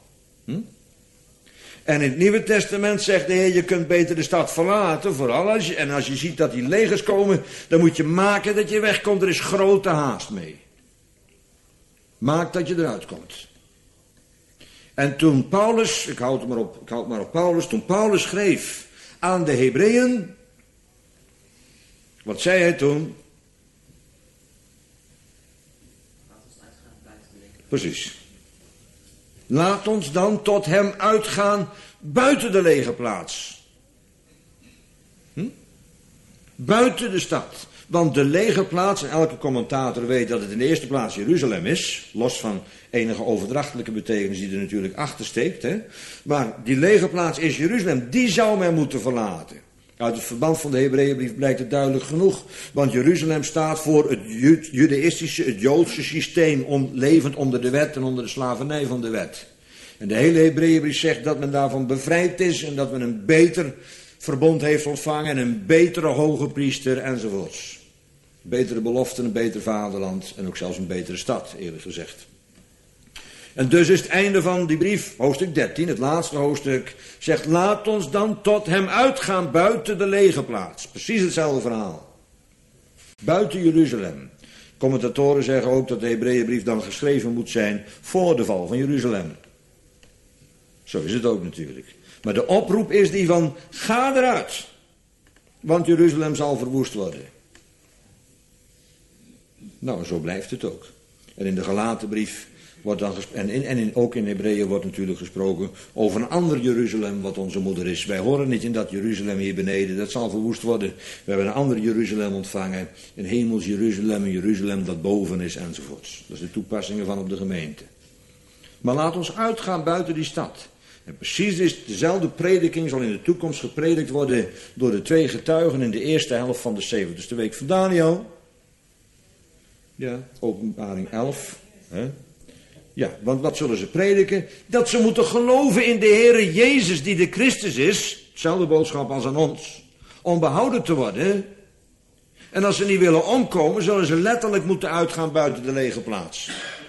En in het Nieuwe Testament zegt de Heer, je kunt beter de stad verlaten, vooral als je ziet dat die legers komen, dan moet je maken dat je wegkomt, er is grote haast mee. Maak dat je eruit komt. En toen Paulus, ik houd maar op Paulus, toen Paulus schreef aan de Hebreeën, wat zei hij toen? Precies. Laat ons dan tot hem uitgaan buiten de legerplaats. Buiten de stad. Want de legerplaats, en elke commentator weet dat het in de eerste plaats Jeruzalem is. Los van enige overdrachtelijke betekenis die er natuurlijk achter steekt. Hè. Maar die legerplaats is Jeruzalem. Die zou men moeten verlaten. Uit het verband van de Hebreeënbrief blijkt het duidelijk genoeg. Want Jeruzalem staat voor het judaïstische, het Joodse systeem, levend onder de wet en onder de slavernij van de wet. En de hele Hebreeënbrief zegt dat men daarvan bevrijd is en dat men een beter verbond heeft ontvangen en een betere hoge priester enzovoorts. Betere beloften, een beter vaderland en ook zelfs een betere stad, eerlijk gezegd. En dus is het einde van die brief, hoofdstuk 13, het laatste hoofdstuk, zegt, laat ons dan tot hem uitgaan buiten de legerplaats. Precies hetzelfde verhaal. Buiten Jeruzalem. Commentatoren zeggen ook dat de Hebreeënbrief dan geschreven moet zijn voor de val van Jeruzalem. Zo is het ook natuurlijk. Maar de oproep is die van, ga eruit, want Jeruzalem zal verwoest worden. Nou, zo blijft het ook. En in de Galatenbrief wordt dan ook in Hebreeën wordt natuurlijk gesproken over een ander Jeruzalem wat onze moeder is. Wij horen niet in dat Jeruzalem hier beneden, dat zal verwoest worden. We hebben een ander Jeruzalem ontvangen, een hemels Jeruzalem, een Jeruzalem dat boven is enzovoorts. Dat is de toepassingen van op de gemeente. Maar laat ons uitgaan buiten die stad. En precies dezelfde prediking zal in de toekomst gepredikt worden door de 2 getuigen in de eerste helft van de 70ste week van Daniël. Ja, Openbaring 11. Hè? Ja, want wat zullen ze prediken? Dat ze moeten geloven in de Heere Jezus die de Christus is. Hetzelfde boodschap als aan ons. Om behouden te worden. En als ze niet willen omkomen, zullen ze letterlijk moeten uitgaan buiten de legerplaats.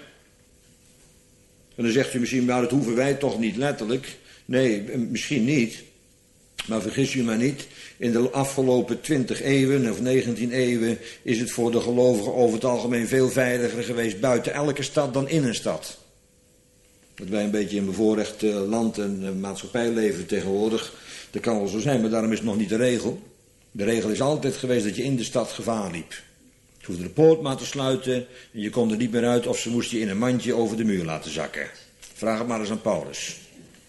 En dan zegt u misschien, maar dat hoeven wij toch niet letterlijk. Nee, misschien niet. Maar vergis u maar niet. In de afgelopen 20 eeuwen of 19 eeuwen is het voor de gelovigen over het algemeen veel veiliger geweest buiten elke stad dan in een stad. Dat wij een beetje in bevoorrecht land en maatschappij leven tegenwoordig. Dat kan wel zo zijn, maar daarom is het nog niet de regel. De regel is altijd geweest dat je in de stad gevaar liep. Je hoefde de poort maar te sluiten en je kon er niet meer uit of ze moesten je in een mandje over de muur laten zakken. Vraag het maar eens aan Paulus.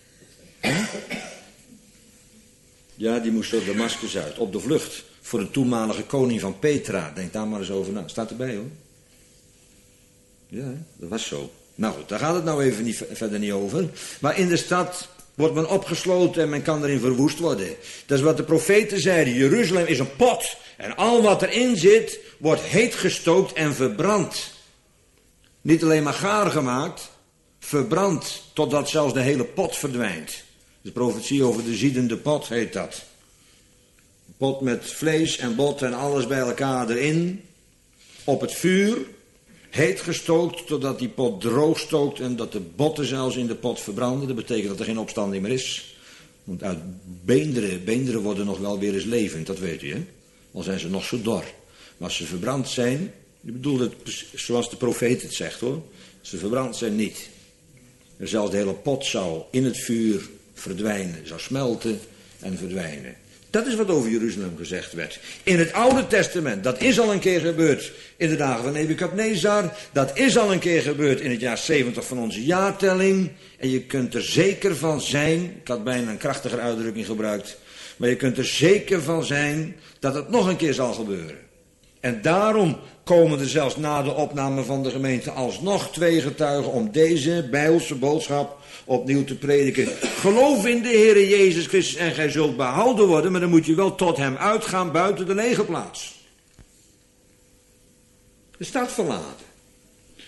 Ja, die moest door Damascus uit, op de vlucht voor de toenmalige koning van Petra. Denk daar maar eens over na. Staat erbij hoor. Ja, dat was zo. Nou goed, daar gaat het nou even verder niet over. Maar in de stad wordt men opgesloten en men kan erin verwoest worden. Dat is wat de profeten zeiden. Jeruzalem is een pot en al wat erin zit wordt heet gestookt en verbrand. Niet alleen maar gaar gemaakt, verbrand totdat zelfs de hele pot verdwijnt. De profetie over de ziedende pot heet dat. Een pot met vlees en bot en alles bij elkaar erin. Op het vuur. Heet gestookt totdat die pot droog stookt en dat de botten zelfs in de pot verbranden. Dat betekent dat er geen opstanding meer is. Want uit beenderen worden nog wel weer eens levend, dat weet u hè. Al zijn ze nog zo dor. Maar als ze verbrand zijn, ik bedoel het zoals de profeet het zegt hoor. Als ze verbrand zijn niet. En zelfs de hele pot zou in het vuur verdwijnen, zou smelten en verdwijnen. Dat is wat over Jeruzalem gezegd werd. In het Oude Testament, dat is al een keer gebeurd in de dagen van Nebukadnezar. Dat is al een keer gebeurd in het jaar 70 van onze jaartelling. En je kunt er zeker van zijn, ik had bijna een krachtiger uitdrukking gebruikt. Maar je kunt er zeker van zijn dat het nog een keer zal gebeuren. En daarom komen er zelfs na de opname van de gemeente alsnog 2 getuigen om deze Bijbelse boodschap opnieuw te prediken. Geloof in de Heere Jezus Christus en gij zult behouden worden, maar dan moet je wel tot hem uitgaan buiten de legerplaats. De stad verlaten.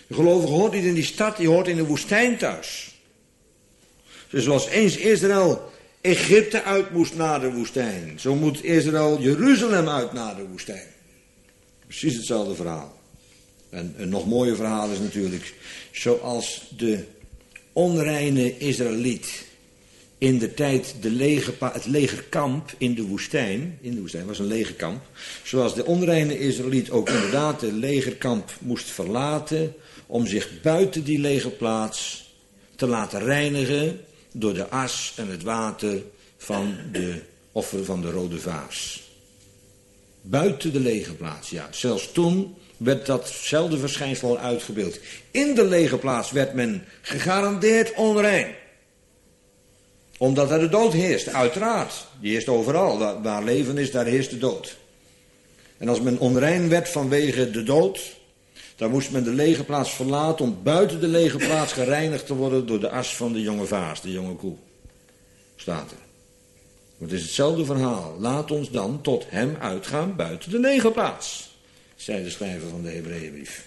De gelovige hoort niet in die stad, die hoort in de woestijn thuis. Dus zoals eens Israël Egypte uit moest naar de woestijn, zo moet Israël Jeruzalem uit naar de woestijn. Precies hetzelfde verhaal. En een nog mooier verhaal is natuurlijk, zoals de onreine Israëliet in de tijd het legerkamp in de woestijn was een legerkamp, zoals de onreine Israëliet ook inderdaad de legerkamp moest verlaten om zich buiten die legerplaats te laten reinigen door de as en het water van de offer van de rode vaas. Buiten de legerplaats, ja. Zelfs toen werd datzelfde verschijnsel uitgebeeld. In de legerplaats werd men gegarandeerd onrein. Omdat er de dood heerst, uiteraard. Die heerst overal. Waar leven is, daar heerst de dood. En als men onrein werd vanwege de dood, dan moest men de legerplaats verlaten om buiten de legerplaats gereinigd te worden door de as van de jonge vaas, de jonge koe. Staat er. Het is hetzelfde verhaal. Laat ons dan tot hem uitgaan buiten de legerplaats, zei de schrijver van de Hebreeënbrief.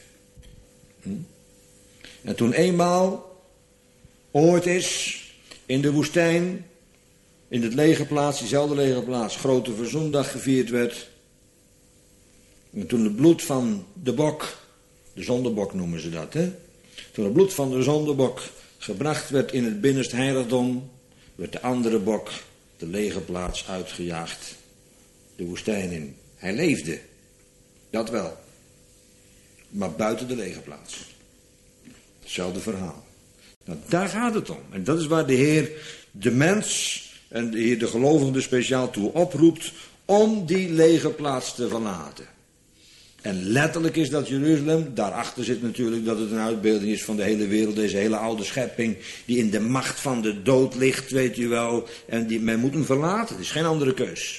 En toen eenmaal ooit is in de woestijn, in het legerplaats, diezelfde legerplaats, grote verzoendag gevierd werd. En toen het bloed van de bok, de zondebok noemen ze dat, hè? Toen het bloed van de zondebok gebracht werd in het binnenste heiligdom, werd de andere bok de legerplaats uitgejaagd, de woestijn in. Hij leefde, dat wel, maar buiten de legerplaats. Hetzelfde verhaal. Nou, daar gaat het om. En dat is waar de Heer de mens en de Heer de gelovigen er speciaal toe oproept om die legerplaats te verlaten. En letterlijk is dat Jeruzalem, daarachter zit natuurlijk dat het een uitbeelding is van de hele wereld, deze hele oude schepping die in de macht van de dood ligt, weet u wel, en men moet hem verlaten, het is geen andere keus.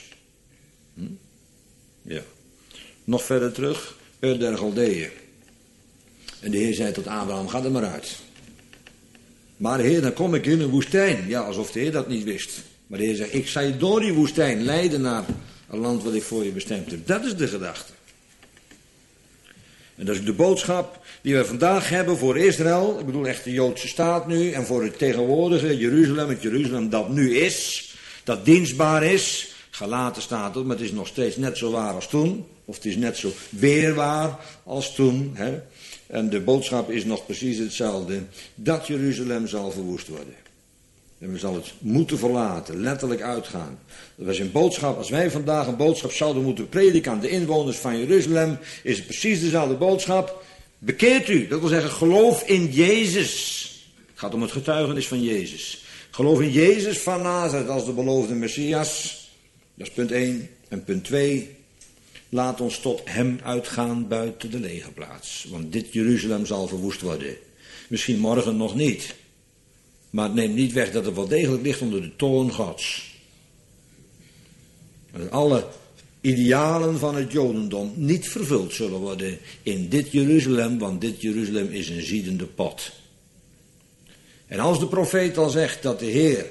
Ja. Nog verder terug, Ur der Galdeeën. En de Heer zei tot Abraham, ga er maar uit. Maar Heer, dan kom ik in een woestijn. Ja, alsof de Heer dat niet wist. Maar de Heer zegt, ik zal je door die woestijn leiden naar een land wat ik voor je bestemd heb. Dat is de gedachte. En dat is de boodschap die we vandaag hebben voor Israël. Ik bedoel echt de Joodse staat nu. En voor het tegenwoordige Jeruzalem. Het Jeruzalem dat nu is. Dat dienstbaar is. Galaten staat het, maar het is nog steeds net zo waar als toen. Of het is net zo weer waar als toen. Hè? En de boodschap is nog precies hetzelfde. Dat Jeruzalem zal verwoest worden. En we zal het moeten verlaten, letterlijk uitgaan. Dat was een boodschap, als wij vandaag een boodschap zouden moeten prediken aan de inwoners van Jeruzalem, is het precies dezelfde boodschap. Bekeert u, dat wil zeggen geloof in Jezus. Het gaat om het getuigenis van Jezus. Geloof in Jezus van Nazareth als de beloofde Messias. Dat is punt 1. En punt 2. Laat ons tot hem uitgaan buiten de legerplaats. Want dit Jeruzalem zal verwoest worden. Misschien morgen nog niet. Maar het neemt niet weg dat het wel degelijk ligt onder de toorn Gods. En alle idealen van het Jodendom niet vervuld zullen worden in dit Jeruzalem. Want dit Jeruzalem is een ziedende pot. En als de profeet al zegt dat de Heer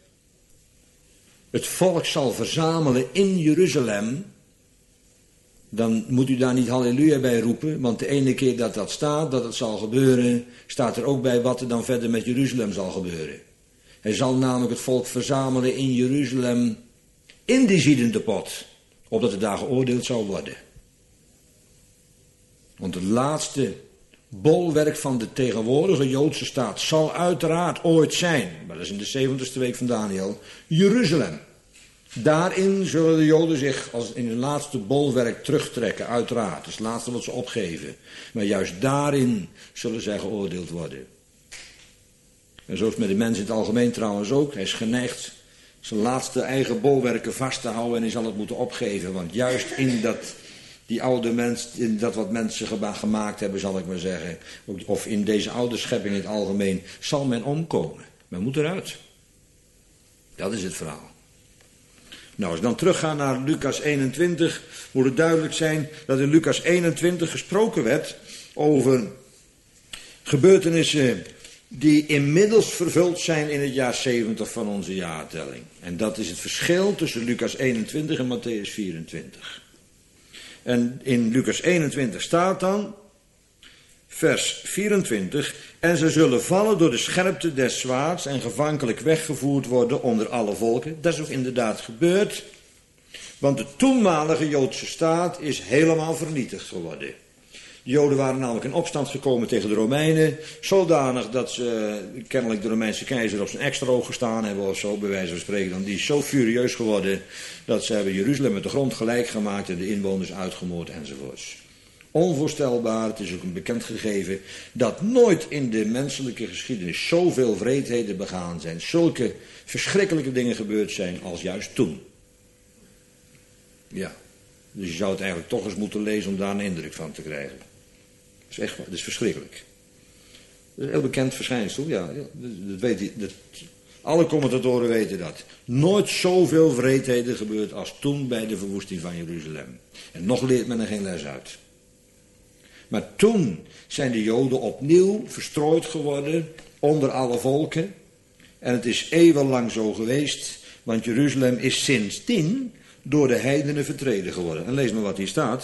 het volk zal verzamelen in Jeruzalem, dan moet u daar niet halleluja bij roepen, want de ene keer dat dat staat, dat het zal gebeuren, staat er ook bij wat er dan verder met Jeruzalem zal gebeuren. Hij zal namelijk het volk verzamelen in Jeruzalem, in die ziedende pot, opdat het daar geoordeeld zal worden. Want het laatste bolwerk van de tegenwoordige Joodse staat zal uiteraard ooit zijn, maar dat is in de 70ste week van Daniel, Jeruzalem. Daarin zullen de Joden zich als in hun laatste bolwerk terugtrekken, uiteraard. Dat is het laatste wat ze opgeven. Maar juist daarin zullen zij geoordeeld worden. En zo is het met de mens in het algemeen trouwens ook. Hij is geneigd zijn laatste eigen bolwerken vast te houden en hij zal het moeten opgeven. Want juist in die oude mens, in dat wat mensen gemaakt hebben, zal ik maar zeggen, of in deze oude schepping in het algemeen, zal men omkomen. Men moet eruit. Dat is het verhaal. Nou, als we dan teruggaan naar Lucas 21, moet het duidelijk zijn dat in Lucas 21 gesproken werd over gebeurtenissen die inmiddels vervuld zijn in het jaar 70 van onze jaartelling. En dat is het verschil tussen Lucas 21 en Mattheüs 24. En in Lucas 21 staat dan, vers 24. En ze zullen vallen door de scherpte des zwaards en gevankelijk weggevoerd worden onder alle volken. Dat is ook inderdaad gebeurd. Want de toenmalige Joodse staat is helemaal vernietigd geworden. De Joden waren namelijk in opstand gekomen tegen de Romeinen. Zodanig dat ze kennelijk de Romeinse keizer op zijn extra oog gestaan hebben of zo, bij wijze van spreken. Dan die is zo furieus geworden dat ze hebben Jeruzalem met de grond gelijk gemaakt en de inwoners uitgemoord enzovoorts. Onvoorstelbaar, het is ook een bekend gegeven dat nooit in de menselijke geschiedenis zoveel wreedheden begaan zijn. Zulke verschrikkelijke dingen gebeurd zijn als juist toen. Ja, dus je zou het eigenlijk toch eens moeten lezen om daar een indruk van te krijgen. Dat is echt, dat is verschrikkelijk. Dat is een heel bekend verschijnsel, ja. Dat weet je, alle commentatoren weten dat. Nooit zoveel wreedheden gebeurd als toen bij de verwoesting van Jeruzalem. En nog leert men er geen les uit. Maar toen zijn de Joden opnieuw verstrooid geworden onder alle volken. En het is eeuwenlang zo geweest, want Jeruzalem is sindsdien door de heidenen vertreden geworden. En lees maar wat hier staat.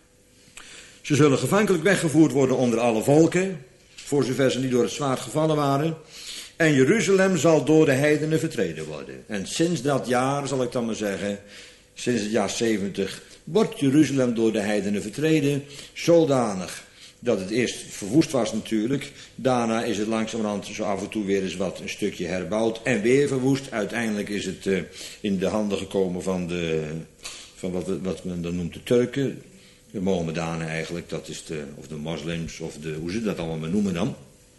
Ze zullen gevankelijk weggevoerd worden onder alle volken, voor zover ze niet door het zwaard gevallen waren. En Jeruzalem zal door de heidenen vertreden worden. En sinds dat jaar, zal ik dan maar zeggen, sinds het jaar 70, wordt Jeruzalem door de heidenen vertreden, zodanig dat het eerst verwoest was natuurlijk. Daarna is het langzamerhand zo af en toe weer eens wat een stukje herbouwd en weer verwoest. Uiteindelijk is het in de handen gekomen van wat men dan noemt de Turken. De Mohammedanen eigenlijk, dat is of de moslims, of hoe ze dat allemaal maar noemen dan.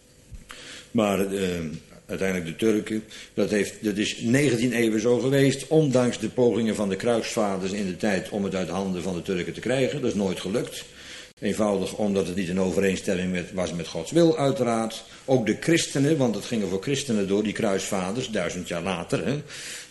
Maar uiteindelijk de Turken, dat is 19 eeuwen zo geweest, ondanks de pogingen van de kruisvaders in de tijd om het uit handen van de Turken te krijgen. Dat is nooit gelukt. Eenvoudig omdat het niet in overeenstemming was met Gods wil uiteraard. Ook de christenen, want het ging er voor christenen door, die kruisvaders, 1000 jaar later. Hè,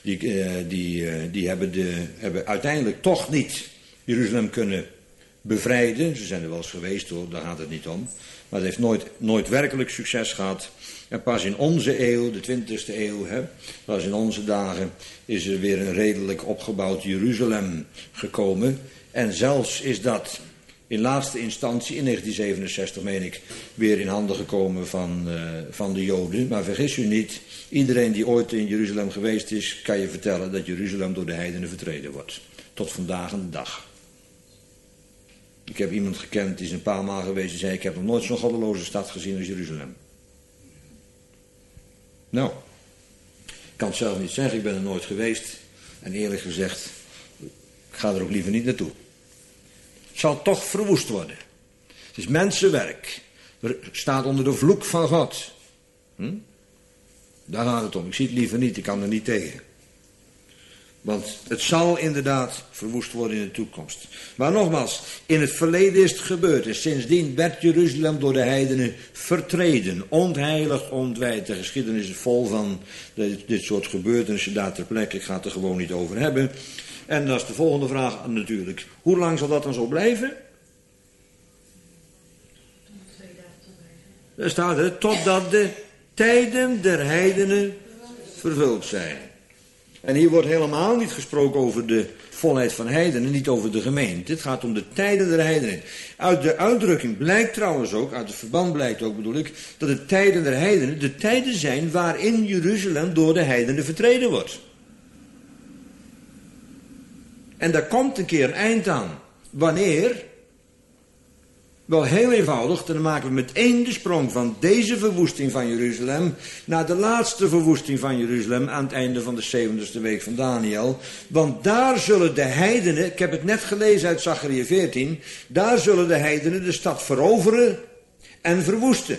die hebben uiteindelijk toch niet Jeruzalem kunnen bevrijden. Ze zijn er wel eens geweest hoor, daar gaat het niet om. Maar het heeft nooit werkelijk succes gehad. En pas in onze eeuw, de 20e eeuw, pas in onze dagen, is er weer een redelijk opgebouwd Jeruzalem gekomen. En zelfs is dat in laatste instantie, in 1967 meen ik, weer in handen gekomen van de Joden. Maar vergis u niet, iedereen die ooit in Jeruzalem geweest is, kan je vertellen dat Jeruzalem door de heidenen vertreden wordt. Tot vandaag aan de dag. Ik heb iemand gekend, die is een paar maal geweest, die zei, ik heb nog nooit zo'n goddeloze stad gezien als Jeruzalem. Nou, ik kan het zelf niet zeggen, ik ben er nooit geweest. En eerlijk gezegd, ik ga er ook liever niet naartoe. Het zal toch verwoest worden. Het is mensenwerk. Er staat onder de vloek van God. Daar gaat het om. Ik zie het liever niet, ik kan er niet tegen. Want het zal inderdaad verwoest worden in de toekomst. Maar nogmaals, in het verleden is het gebeurd. En sindsdien werd Jeruzalem door de heidenen vertreden. Ontheiligd, ontwijd. De geschiedenis is vol van dit soort gebeurtenissen daar ter plekke. Ik ga het er gewoon niet over hebben. En dat is de volgende vraag natuurlijk. Hoe lang zal dat dan zo blijven? Daar staat het, totdat de tijden der heidenen vervuld zijn. En hier wordt helemaal niet gesproken over de volheid van heidenen, niet over de gemeente. Het gaat om de tijden der heidenen. Uit de uitdrukking blijkt trouwens ook, uit het verband blijkt ook bedoel ik, dat de tijden der heidenen de tijden zijn waarin Jeruzalem door de heidenen vertreden wordt. En daar komt een keer een eind aan. Wanneer? Wel heel eenvoudig, dan maken we meteen de sprong van deze verwoesting van Jeruzalem naar de laatste verwoesting van Jeruzalem aan het einde van de 70ste week van Daniel. Want daar zullen de heidenen, ik heb het net gelezen uit Zacharia 14, daar zullen de heidenen de stad veroveren en verwoesten.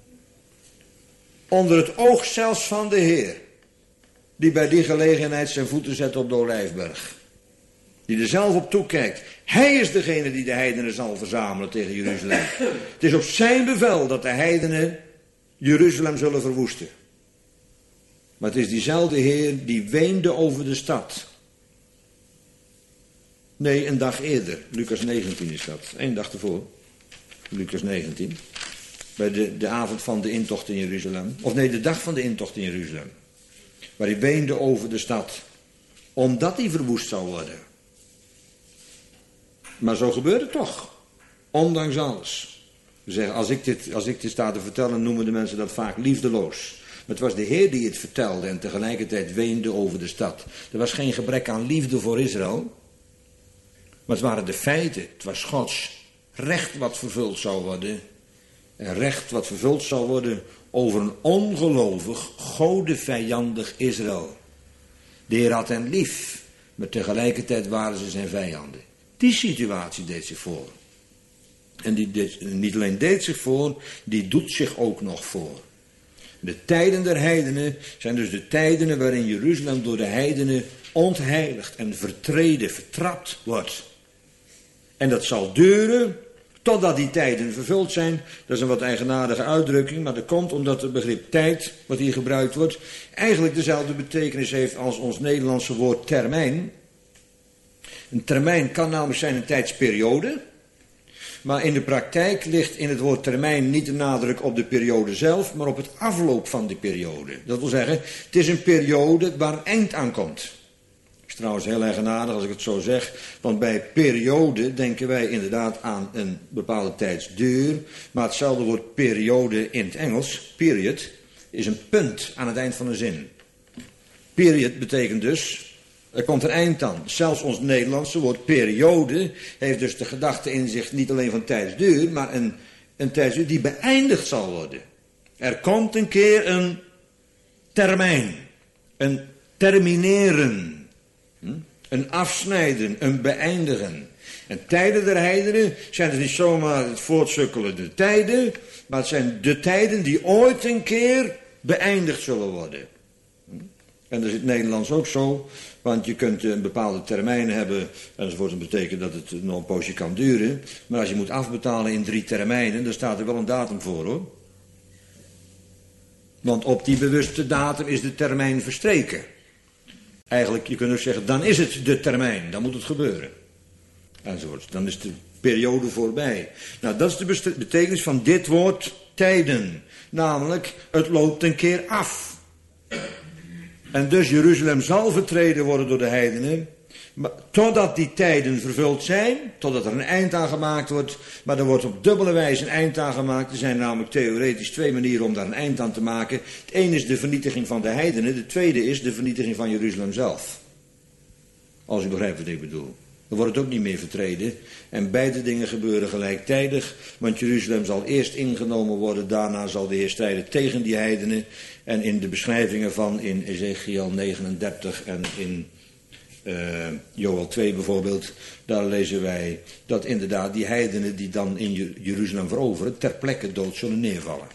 Onder het oog zelfs van de Heer, die bij die gelegenheid zijn voeten zet op de Olijfberg. Die er zelf op toekijkt. Hij is degene die de heidenen zal verzamelen tegen Jeruzalem. Het is op zijn bevel dat de heidenen Jeruzalem zullen verwoesten. Maar het is diezelfde Heer die weende over de stad. Nee, een dag eerder. Lucas 19 is dat. 1 dag ervoor. Lucas 19. Bij de avond van de intocht in Jeruzalem. Of nee, de dag van de intocht in Jeruzalem. Waar hij weende over de stad. Omdat die verwoest zou worden. Maar zo gebeurde het toch. Ondanks alles. We zeggen, als ik dit sta te vertellen, noemen de mensen dat vaak liefdeloos. Maar het was de Heer die het vertelde en tegelijkertijd weende over de stad. Er was geen gebrek aan liefde voor Israël. Maar het waren de feiten. Het was Gods recht wat vervuld zou worden. En recht wat vervuld zou worden over een ongelovig, godenvijandig Israël. De Heer had hen lief, maar tegelijkertijd waren ze zijn vijanden. Die situatie deed zich voor. En die niet alleen deed zich voor, die doet zich ook nog voor. De tijden der heidenen zijn dus de tijden waarin Jeruzalem door de heidenen ontheiligd en vertreden, vertrapt wordt. En dat zal duren totdat die tijden vervuld zijn. Dat is een wat eigenaardige uitdrukking, maar dat komt omdat het begrip tijd, wat hier gebruikt wordt, eigenlijk dezelfde betekenis heeft als ons Nederlandse woord termijn. Een termijn kan namelijk zijn een tijdsperiode. Maar in de praktijk ligt in het woord termijn niet de nadruk op de periode zelf, maar op het afloop van die periode. Dat wil zeggen, het is een periode waar een eind aan komt. Dat is trouwens heel eigenaardig als ik het zo zeg, want bij periode denken wij inderdaad aan een bepaalde tijdsduur, maar hetzelfde woord periode in het Engels, period, is een punt aan het eind van een zin. Period betekent dus, er komt een eind aan. Zelfs ons Nederlandse woord periode heeft dus de gedachte in zich niet alleen van tijdsduur, maar een tijdsduur die beëindigd zal worden. Er komt een keer een termijn, een termineren, een afsnijden, een beëindigen. En tijden der heidenen zijn dus niet zomaar het voortsukkelende tijden, maar het zijn de tijden die ooit een keer beëindigd zullen worden. En dat is in het Nederlands ook zo, want je kunt een bepaalde termijn hebben, enzovoort, dat betekent dat het nog een poosje kan duren. Maar als je moet afbetalen in 3 termijnen, dan staat er wel een datum voor, hoor. Want op die bewuste datum is de termijn verstreken. Eigenlijk, je kunt ook zeggen, dan is het de termijn, dan moet het gebeuren. Enzovoort, dan is de periode voorbij. Nou, dat is de betekenis van dit woord tijden. Namelijk, het loopt een keer af. En dus Jeruzalem zal vertreden worden door de heidenen, totdat die tijden vervuld zijn, totdat er een eind aan gemaakt wordt. Maar er wordt op dubbele wijze een eind aan gemaakt. Er zijn namelijk theoretisch 2 manieren om daar een eind aan te maken. Het ene is de vernietiging van de heidenen, de tweede is de vernietiging van Jeruzalem zelf. Als u begrijpt wat ik bedoel. Dan wordt het ook niet meer vertreden. En beide dingen gebeuren gelijktijdig. Want Jeruzalem zal eerst ingenomen worden. Daarna zal de Heer strijden tegen die heidenen. En in de beschrijvingen van in Ezekiel 39 en in Joel 2 bijvoorbeeld. Daar lezen wij dat inderdaad die heidenen die dan in Jeruzalem veroveren ter plekke dood zullen neervallen.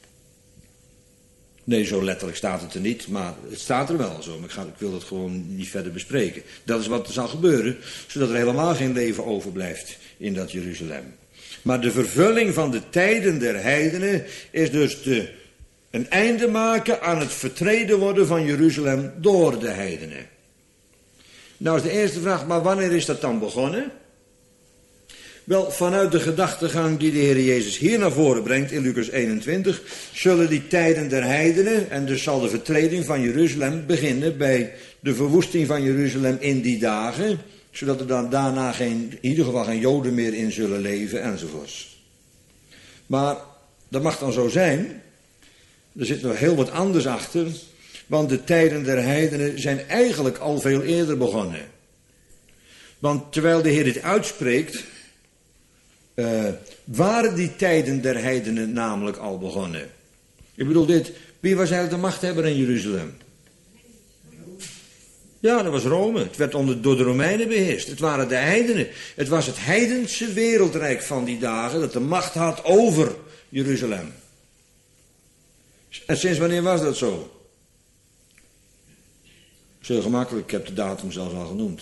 Nee, zo letterlijk staat het er niet, maar het staat er wel zo. Maar ik wil dat gewoon niet verder bespreken. Dat is wat er zal gebeuren, zodat er helemaal geen leven overblijft in dat Jeruzalem. Maar de vervulling van de tijden der heidenen is dus een einde maken aan het vertreden worden van Jeruzalem door de heidenen. Nou is de eerste vraag, maar wanneer is dat dan begonnen? Wel, vanuit de gedachtegang die de Heer Jezus hier naar voren brengt in Lucas 21, zullen die tijden der heidenen, en dus zal de vertreding van Jeruzalem beginnen bij de verwoesting van Jeruzalem in die dagen, zodat er dan daarna in ieder geval geen Joden meer in zullen leven enzovoorts. Maar dat mag dan zo zijn, er zit nog heel wat anders achter, want de tijden der heidenen zijn eigenlijk al veel eerder begonnen. Want terwijl de Heer dit uitspreekt, waren die tijden der heidenen namelijk al begonnen. Ik bedoel dit, wie was eigenlijk de machthebber in Jeruzalem? Ja, dat was Rome. Het werd door de Romeinen beheerst. Het waren de heidenen. Het was het heidense wereldrijk van die dagen dat de macht had over Jeruzalem. En sinds wanneer was dat zo? Dat is heel gemakkelijk, ik heb de datum zelfs al genoemd.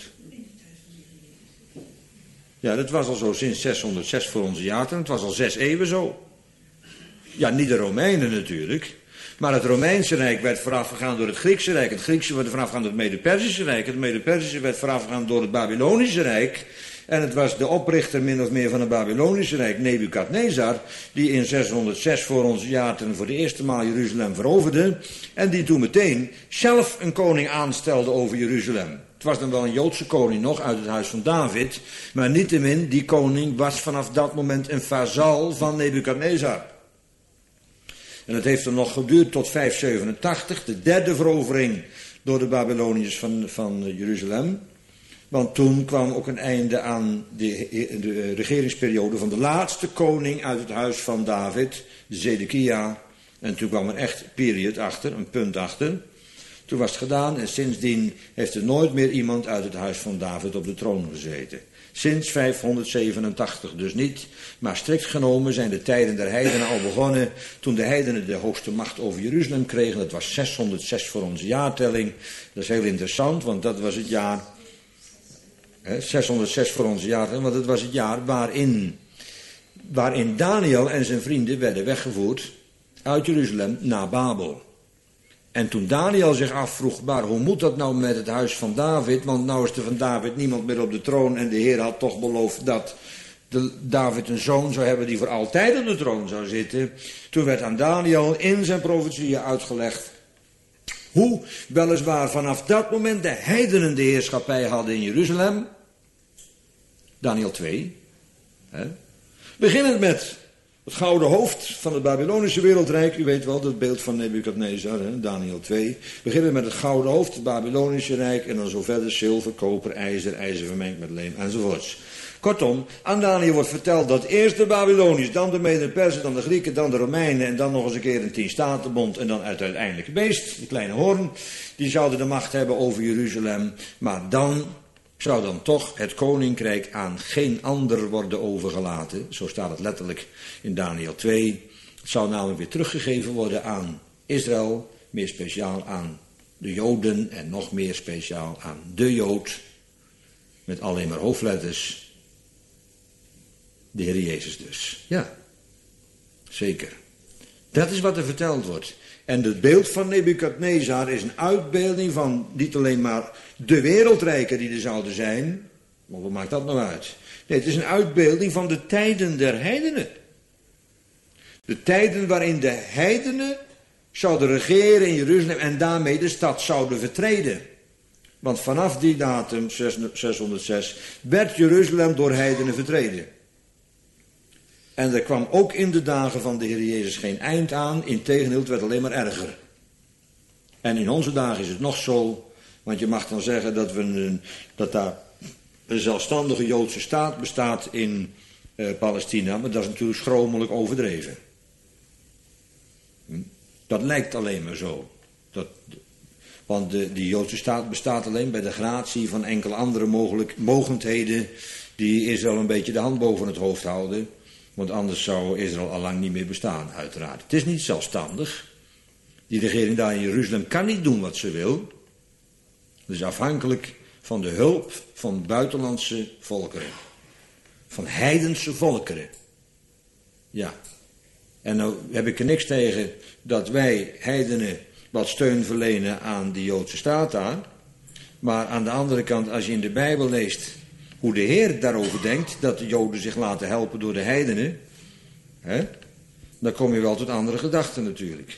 Ja, dat was al zo sinds 606 voor onze jaartelling. Het was al 6 eeuwen zo. Ja, niet de Romeinen natuurlijk. Maar het Romeinse Rijk werd voorafgegaan door het Griekse Rijk. Het Griekse werd voorafgegaan door het Mede-Persische Rijk. Het Mede-Persische werd voorafgegaan door het Babylonische Rijk. En het was de oprichter min of meer van het Babylonische Rijk, Nebukadnezar, die in 606 voor onze jaartelling voor de eerste maal Jeruzalem veroverde. En die toen meteen zelf een koning aanstelde over Jeruzalem. Het was dan wel een Joodse koning nog uit het huis van David, maar niettemin, die koning was vanaf dat moment een vazal van Nebukadnezar. En het heeft er nog geduurd tot 587, de derde verovering door de Babyloniërs van Jeruzalem. Want toen kwam ook een einde aan de regeringsperiode van de laatste koning uit het huis van David, Zedekia. En toen kwam er echt een punt achter. Toen was het gedaan en sindsdien heeft er nooit meer iemand uit het huis van David op de troon gezeten. Sinds 587 dus niet, maar strikt genomen zijn de tijden der heidenen al begonnen toen de heidenen de hoogste macht over Jeruzalem kregen. Dat was 606 voor onze jaartelling. Dat is heel interessant, want dat was het jaar, 606 voor onze jaartelling, want dat was het jaar waarin Daniel en zijn vrienden werden weggevoerd uit Jeruzalem naar Babel. En toen Daniel zich afvroeg, maar hoe moet dat nou met het huis van David? Want nou is er van David niemand meer op de troon en de Heer had toch beloofd dat David een zoon zou hebben die voor altijd op de troon zou zitten. Toen werd aan Daniel in zijn profetieën uitgelegd hoe weliswaar vanaf dat moment de heidenen de heerschappij hadden in Jeruzalem. Daniel 2. Beginnend met het gouden hoofd van het Babylonische wereldrijk. U weet wel, dat beeld van Nebukadnezar, Daniel 2. Beginnen met het gouden hoofd, het Babylonische rijk. En dan zo verder zilver, koper, ijzer vermengd met leem enzovoorts. Kortom, aan Daniel wordt verteld dat eerst de Babyloniërs, dan de Mede-Persen, dan de Grieken, dan de Romeinen. En dan nog eens een keer een 10-statenbond. En dan uiteindelijk het beest, de kleine hoorn. Die zouden de macht hebben over Jeruzalem. Maar dan zou dan toch het koninkrijk aan geen ander worden overgelaten. Zo staat het letterlijk in Daniel 2. Het zou namelijk weer teruggegeven worden aan Israël, meer speciaal aan de Joden en nog meer speciaal aan de Jood. Met alleen maar hoofdletters. De Heer Jezus dus. Ja, zeker. Dat is wat er verteld wordt. En het beeld van Nebukadnezar is een uitbeelding van niet alleen maar de wereldrijken die er zouden zijn. Maar wat maakt dat nou uit? Nee, het is een uitbeelding van de tijden der heidenen. De tijden waarin de heidenen zouden regeren in Jeruzalem en daarmee de stad zouden vertreden. Want vanaf die datum, 606, werd Jeruzalem door heidenen vertreden. En er kwam ook in de dagen van de Heer Jezus geen eind aan. Integendeel, het werd alleen maar erger. En in onze dagen is het nog zo. Want je mag dan zeggen dat daar een zelfstandige Joodse staat bestaat in Palestina. Maar dat is natuurlijk schromelijk overdreven. Dat lijkt alleen maar zo. Want die Joodse staat bestaat alleen bij de gratie van enkele andere mogendheden die Israël een beetje de hand boven het hoofd houden. Want anders zou Israël al lang niet meer bestaan, uiteraard. Het is niet zelfstandig. Die regering daar in Jeruzalem kan niet doen wat ze wil. Het is afhankelijk van de hulp van buitenlandse volkeren. Van heidense volkeren. Ja. En nou heb ik er niks tegen dat wij heidenen wat steun verlenen aan de Joodse staat daar. Maar aan de andere kant, als je in de Bijbel leest hoe de Heer daarover denkt, dat de Joden zich laten helpen door de heidenen, dan kom je wel tot andere gedachten natuurlijk.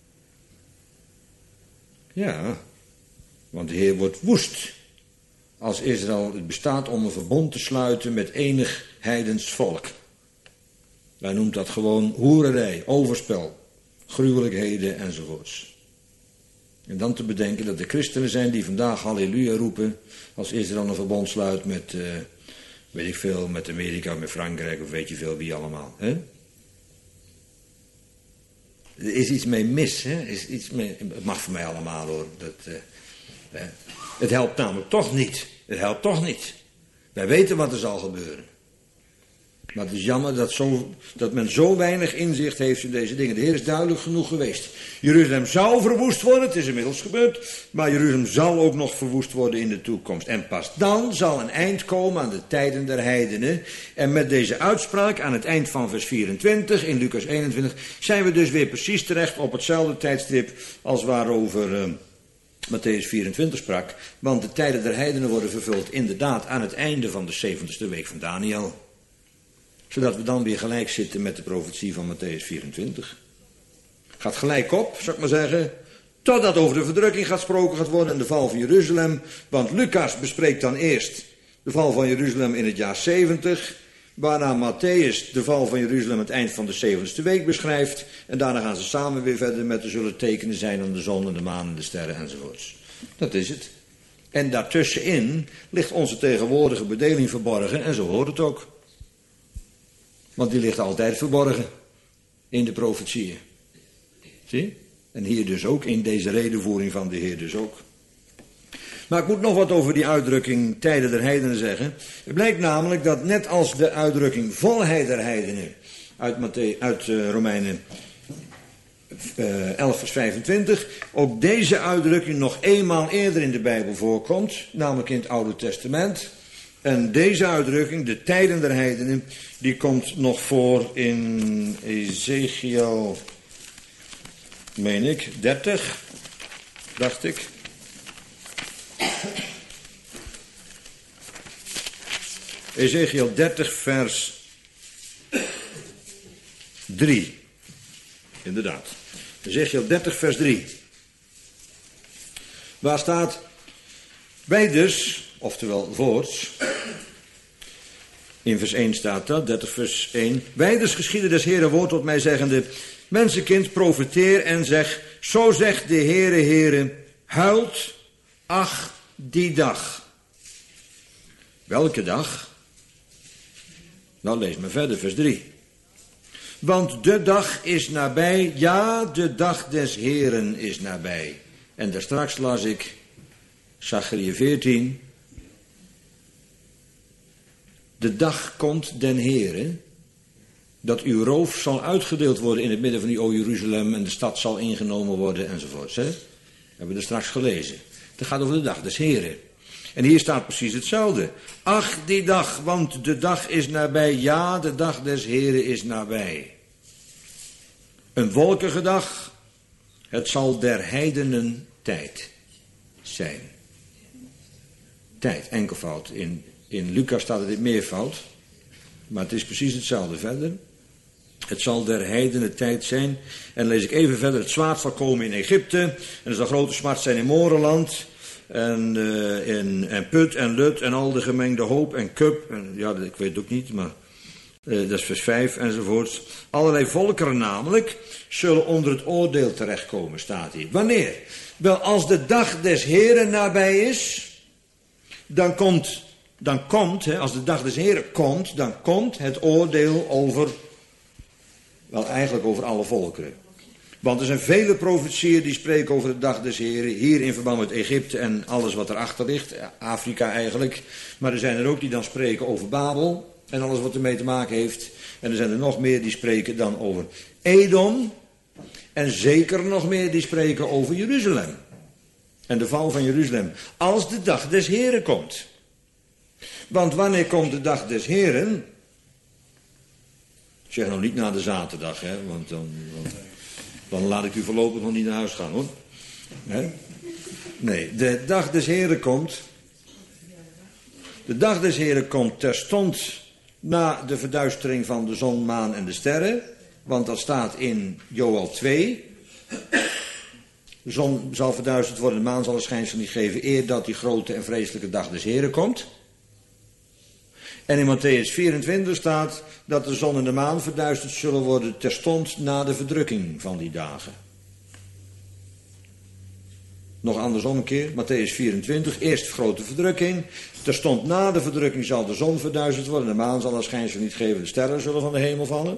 Ja, want de Heer wordt woest als Israël het bestaat om een verbond te sluiten met enig heidens volk. Hij noemt dat gewoon hoererij, overspel, gruwelijkheden enzovoorts. En dan te bedenken dat er christenen zijn die vandaag halleluja roepen als Israël een verbond sluit met, weet ik veel, met Amerika, met Frankrijk of weet je veel wie allemaal. Hè? Er is iets mee mis, hè? Het mag voor mij allemaal hoor. Het helpt namelijk toch niet. Het helpt toch niet. Wij weten wat er zal gebeuren. Maar het is jammer dat men zo weinig inzicht heeft in deze dingen. De Heer is duidelijk genoeg geweest. Jeruzalem zou verwoest worden, het is inmiddels gebeurd. Maar Jeruzalem zal ook nog verwoest worden in de toekomst. En pas dan zal een eind komen aan de tijden der heidenen. En met deze uitspraak aan het eind van vers 24 in Lucas 21... zijn we dus weer precies terecht op hetzelfde tijdstip als waarover Matthäus 24 sprak. Want de tijden der heidenen worden vervuld inderdaad aan het einde van de 70ste week van Daniel. Zodat we dan weer gelijk zitten met de profetie van Matthäus 24. Gaat gelijk op, zou ik maar zeggen. Totdat over de verdrukking gesproken gaat worden en de val van Jeruzalem. Want Lucas bespreekt dan eerst de val van Jeruzalem in het jaar 70. Waarna Matthäus de val van Jeruzalem het eind van de 70ste week beschrijft. En daarna gaan ze samen weer verder met er zullen tekenen zijn aan de zon en de maan en de sterren enzovoorts. Dat is het. En daartussenin ligt onze tegenwoordige bedeling verborgen en zo hoort het ook. Want die ligt altijd verborgen in de profetieën. Zie? En hier dus ook, in deze redevoering van de Heer dus ook. Maar ik moet nog wat over die uitdrukking tijden der heidenen zeggen. Het blijkt namelijk dat net als de uitdrukking volheid der heidenen uit Romeinen 11 vers 25, ook deze uitdrukking nog eenmaal eerder in de Bijbel voorkomt, namelijk in het Oude Testament. En deze uitdrukking, de tijden der heidenen, die komt nog voor in Ezekiel, meen ik, 30, dacht ik. Ezekiel 30 vers 3. Inderdaad. Ezekiel 30 vers 3. Waar staat: wij dus, oftewel voorts, in vers 1 staat dat, 30 vers 1. Wij dus geschieden des Heeren woord tot mij zeggende: mensenkind, profeteer en zeg, zo zegt de Heere, huilt, ach, die dag. Welke dag? Nou, lees maar verder, vers 3. Want de dag is nabij, ja, de dag des Heeren is nabij. En daarstraks las ik Zacharia 14. De dag komt den Heere, dat uw roof zal uitgedeeld worden in het midden van die o Jeruzalem en de stad zal ingenomen worden enzovoorts. Hè? Hebben we er straks gelezen. Het gaat over de dag des Heeren. En hier staat precies hetzelfde. Ach, die dag, want de dag is nabij. Ja, de dag des Heeren is nabij. Een wolkige dag. Het zal der heidenen tijd zijn. Tijd, enkelvoud. In Lucas staat het in meervoud. Maar het is precies hetzelfde verder. Het zal der heidenen tijd zijn. En lees ik even verder. Het zwaard zal komen in Egypte. En er zal grote smart zijn in Morenland. En Put en Lut en al de gemengde hoop en Kup. En, ja, ik weet het ook niet, maar dat is vers 5 enzovoorts. Allerlei volkeren namelijk zullen onder het oordeel terechtkomen, staat hier. Wanneer? Wel, als de dag des Heren nabij is, dan komt, als de dag des Heren komt, dan komt het oordeel over, wel eigenlijk over alle volkeren. Want er zijn vele profetieën die spreken over de dag des Heren. Hier in verband met Egypte en alles wat erachter ligt. Afrika eigenlijk. Maar er zijn er ook die dan spreken over Babel. En alles wat ermee te maken heeft. En er zijn er nog meer die spreken dan over Edom. En zeker nog meer die spreken over Jeruzalem. En de val van Jeruzalem. Als de dag des Heren komt. Want wanneer komt de dag des Heren? Ik zeg nog niet na de zaterdag, hè. Want dan laat ik u voorlopig nog niet naar huis gaan, hoor. Nee, de dag des Heren komt. De dag des Heren komt terstond na de verduistering van de zon, maan en de sterren. Want dat staat in Joël 2. De zon zal verduisterd worden, de maan zal een schijnsel niet geven, eer dat die grote en vreselijke dag des Heren komt. En in Matthäus 24 staat dat de zon en de maan verduisterd zullen worden terstond na de verdrukking van die dagen. Nog andersom een keer, Matthäus 24, eerst grote verdrukking. Terstond na de verdrukking zal de zon verduisterd worden, de maan zal een schijnsel niet geven, de sterren zullen van de hemel vallen.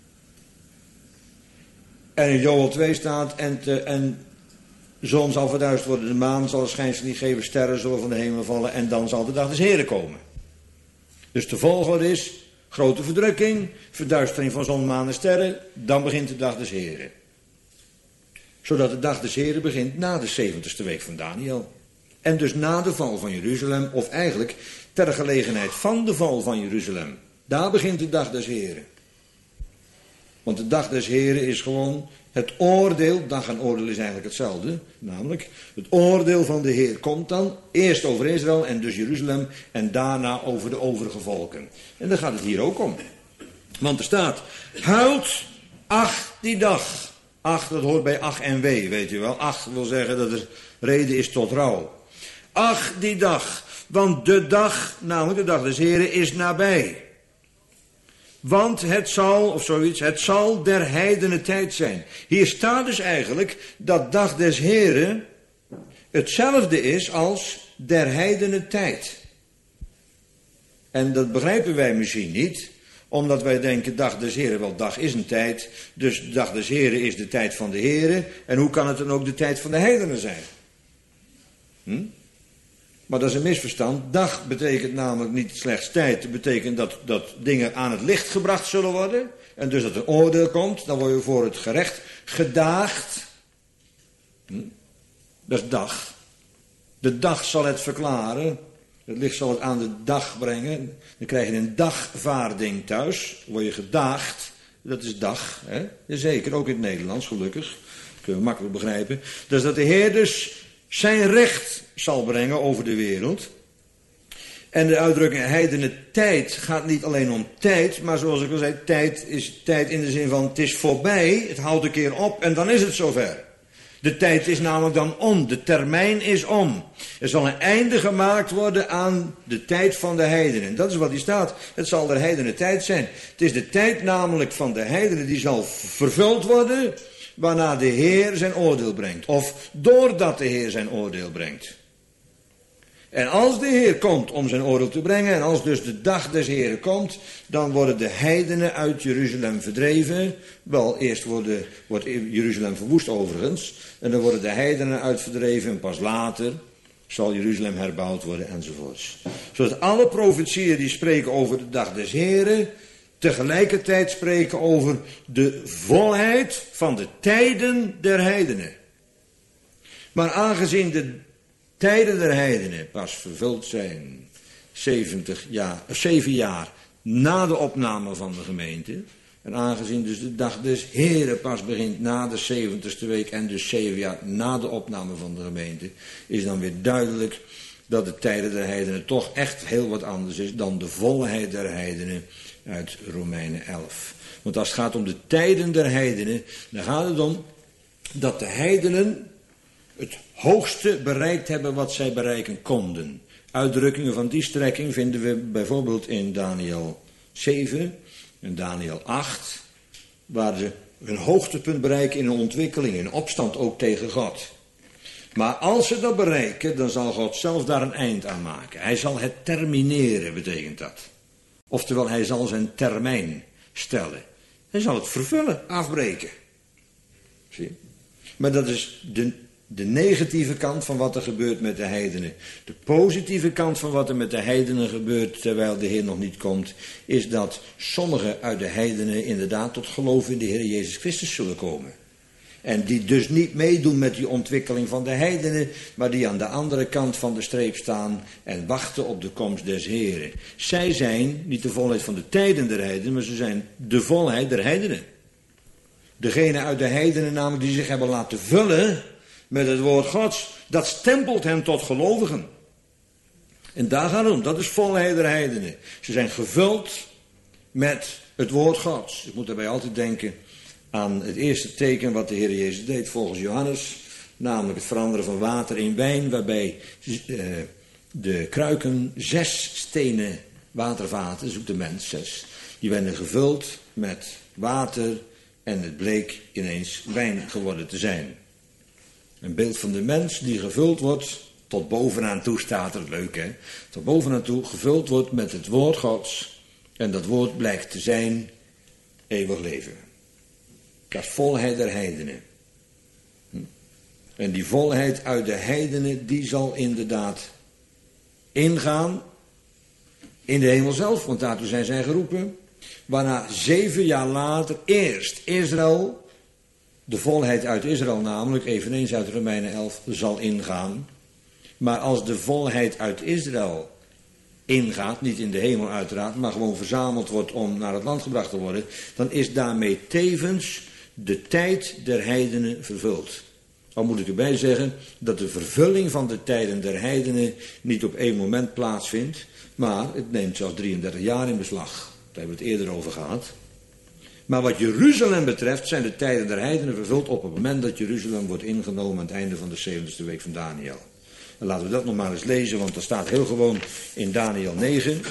En in Joël 2 staat, en de zon zal verduisterd worden, de maan zal een schijnsel niet geven, sterren zullen van de hemel vallen en dan zal de dag des Heren komen. Dus de volgorde is grote verdrukking, verduistering van zon, maan en sterren, dan begint de dag des Heren. Zodat de dag des Heren begint na de 70ste week van Daniel. En dus na de val van Jeruzalem, of eigenlijk ter gelegenheid van de val van Jeruzalem. Daar begint de dag des Heren. Want de dag des Heren is gewoon het oordeel, dag en oordeel is eigenlijk hetzelfde, namelijk het oordeel van de Heer komt dan eerst over Israël en dus Jeruzalem en daarna over de overige volken. En daar gaat het hier ook om. Want er staat, huilt, ach die dag. Ach, dat hoort bij ach en wee, weet u wel. Ach wil zeggen dat er reden is tot rouw. Ach, die dag, want de dag, namelijk de dag des Heren, is nabij. Want het zal, of zoiets, het zal der heidenen tijd zijn. Hier staat dus eigenlijk dat dag des Heren hetzelfde is als der heidenen tijd. En dat begrijpen wij misschien niet, omdat wij denken, dag des Heren, wel, dag is een tijd, dus dag des Heren is de tijd van de Heren, en hoe kan het dan ook de tijd van de heidenen zijn? Maar dat is een misverstand. Dag betekent namelijk niet slechts tijd, het betekent dat dingen aan het licht gebracht zullen worden, en dus dat er oordeel komt, dan word je voor het gerecht gedaagd. Dat is dag. De dag zal het verklaren. Het licht zal het aan de dag brengen. Dan krijg je een dagvaarding thuis. Dan word je gedaagd. Dat is dag. Hè? Zeker, ook in het Nederlands, gelukkig. Dat kunnen we makkelijk begrijpen. Dus dat de Heer dus zijn recht zal brengen over de wereld. En de uitdrukking heidene tijd gaat niet alleen om tijd. Maar zoals ik al zei, tijd is tijd in de zin van het is voorbij. Het houdt een keer op en dan is het zover. De tijd is namelijk dan om, de termijn is om. Er zal een einde gemaakt worden aan de tijd van de heidenen. Dat is wat hier staat. Het zal de heidenen tijd zijn. Het is de tijd namelijk van de heidenen die zal vervuld worden, waarna de Heer zijn oordeel brengt. Of doordat de Heer zijn oordeel brengt. En als de Heer komt om zijn oordeel te brengen, en als dus de dag des Heeren komt, dan worden de heidenen uit Jeruzalem verdreven. Wel, eerst wordt Jeruzalem verwoest overigens, en dan worden de heidenen uitverdreven, en pas later zal Jeruzalem herbouwd worden, enzovoorts. Zodat alle profetieën die spreken over de dag des Heeren, tegelijkertijd spreken over de volheid van de tijden der heidenen. Maar aangezien de tijden der heidenen pas vervuld zijn 7 jaar na de opname van de gemeente. En aangezien dus de dag des Heren pas begint na de 70ste week en dus 7 jaar na de opname van de gemeente, is dan weer duidelijk dat de tijden der heidenen toch echt heel wat anders is dan de volheid der heidenen uit Romeinen 11. Want als het gaat om de tijden der heidenen, dan gaat het om dat de heidenen het hoogste bereikt hebben wat zij bereiken konden. Uitdrukkingen van die strekking vinden we bijvoorbeeld in Daniel 7 en Daniel 8, waar ze hun hoogtepunt bereiken in een ontwikkeling, in opstand ook tegen God. Maar als ze dat bereiken, dan zal God zelf daar een eind aan maken. Hij zal het termineren, betekent dat. Oftewel, hij zal zijn termijn stellen. Hij zal het vervullen, afbreken. Zie je? Maar dat is de negatieve kant van wat er gebeurt met de heidenen. De positieve kant van wat er met de heidenen gebeurt terwijl de Heer nog niet komt, is dat sommigen uit de heidenen inderdaad tot geloof in de Heer Jezus Christus zullen komen. En die dus niet meedoen met die ontwikkeling van de heidenen, maar die aan de andere kant van de streep staan en wachten op de komst des Heren. Zij zijn niet de volheid van de tijden der heidenen, maar ze zijn de volheid der heidenen. Degene uit de heidenen namelijk die zich hebben laten vullen met het woord Gods, dat stempelt hen tot gelovigen. En daar gaat het om, dat is volheid der heidenen. Ze zijn gevuld met het woord Gods. Ik moet daarbij altijd denken aan het eerste teken wat de Heer Jezus deed volgens Johannes, namelijk het veranderen van water in wijn, waarbij de kruiken 6 stenen watervaten, zoekt de mens 6, die werden gevuld met water en het bleek ineens wijn geworden te zijn. Een beeld van de mens die gevuld wordt, tot bovenaan toe staat er, leuk hè, tot bovenaan toe gevuld wordt met het woord Gods en dat woord blijkt te zijn eeuwig leven. Dat is volheid der heidenen. En die volheid uit de heidenen, die zal inderdaad ingaan in de hemel zelf, want daartoe zijn zij geroepen. Waarna 7 jaar later eerst Israël, de volheid uit Israël namelijk, eveneens uit Romeinen 11, zal ingaan. Maar als de volheid uit Israël ingaat, niet in de hemel uiteraard, maar gewoon verzameld wordt om naar het land gebracht te worden, dan is daarmee tevens de tijd der heidenen vervuld. Al moet ik erbij zeggen dat de vervulling van de tijden der heidenen niet op 1 moment plaatsvindt, maar het neemt zelfs 33 jaar in beslag. Daar hebben we het eerder over gehad. Maar wat Jeruzalem betreft zijn de tijden der heidenen vervuld op het moment dat Jeruzalem wordt ingenomen aan het einde van de 70ste week van Daniel. En laten we dat nog maar eens lezen, want dat staat heel gewoon in Daniel 9.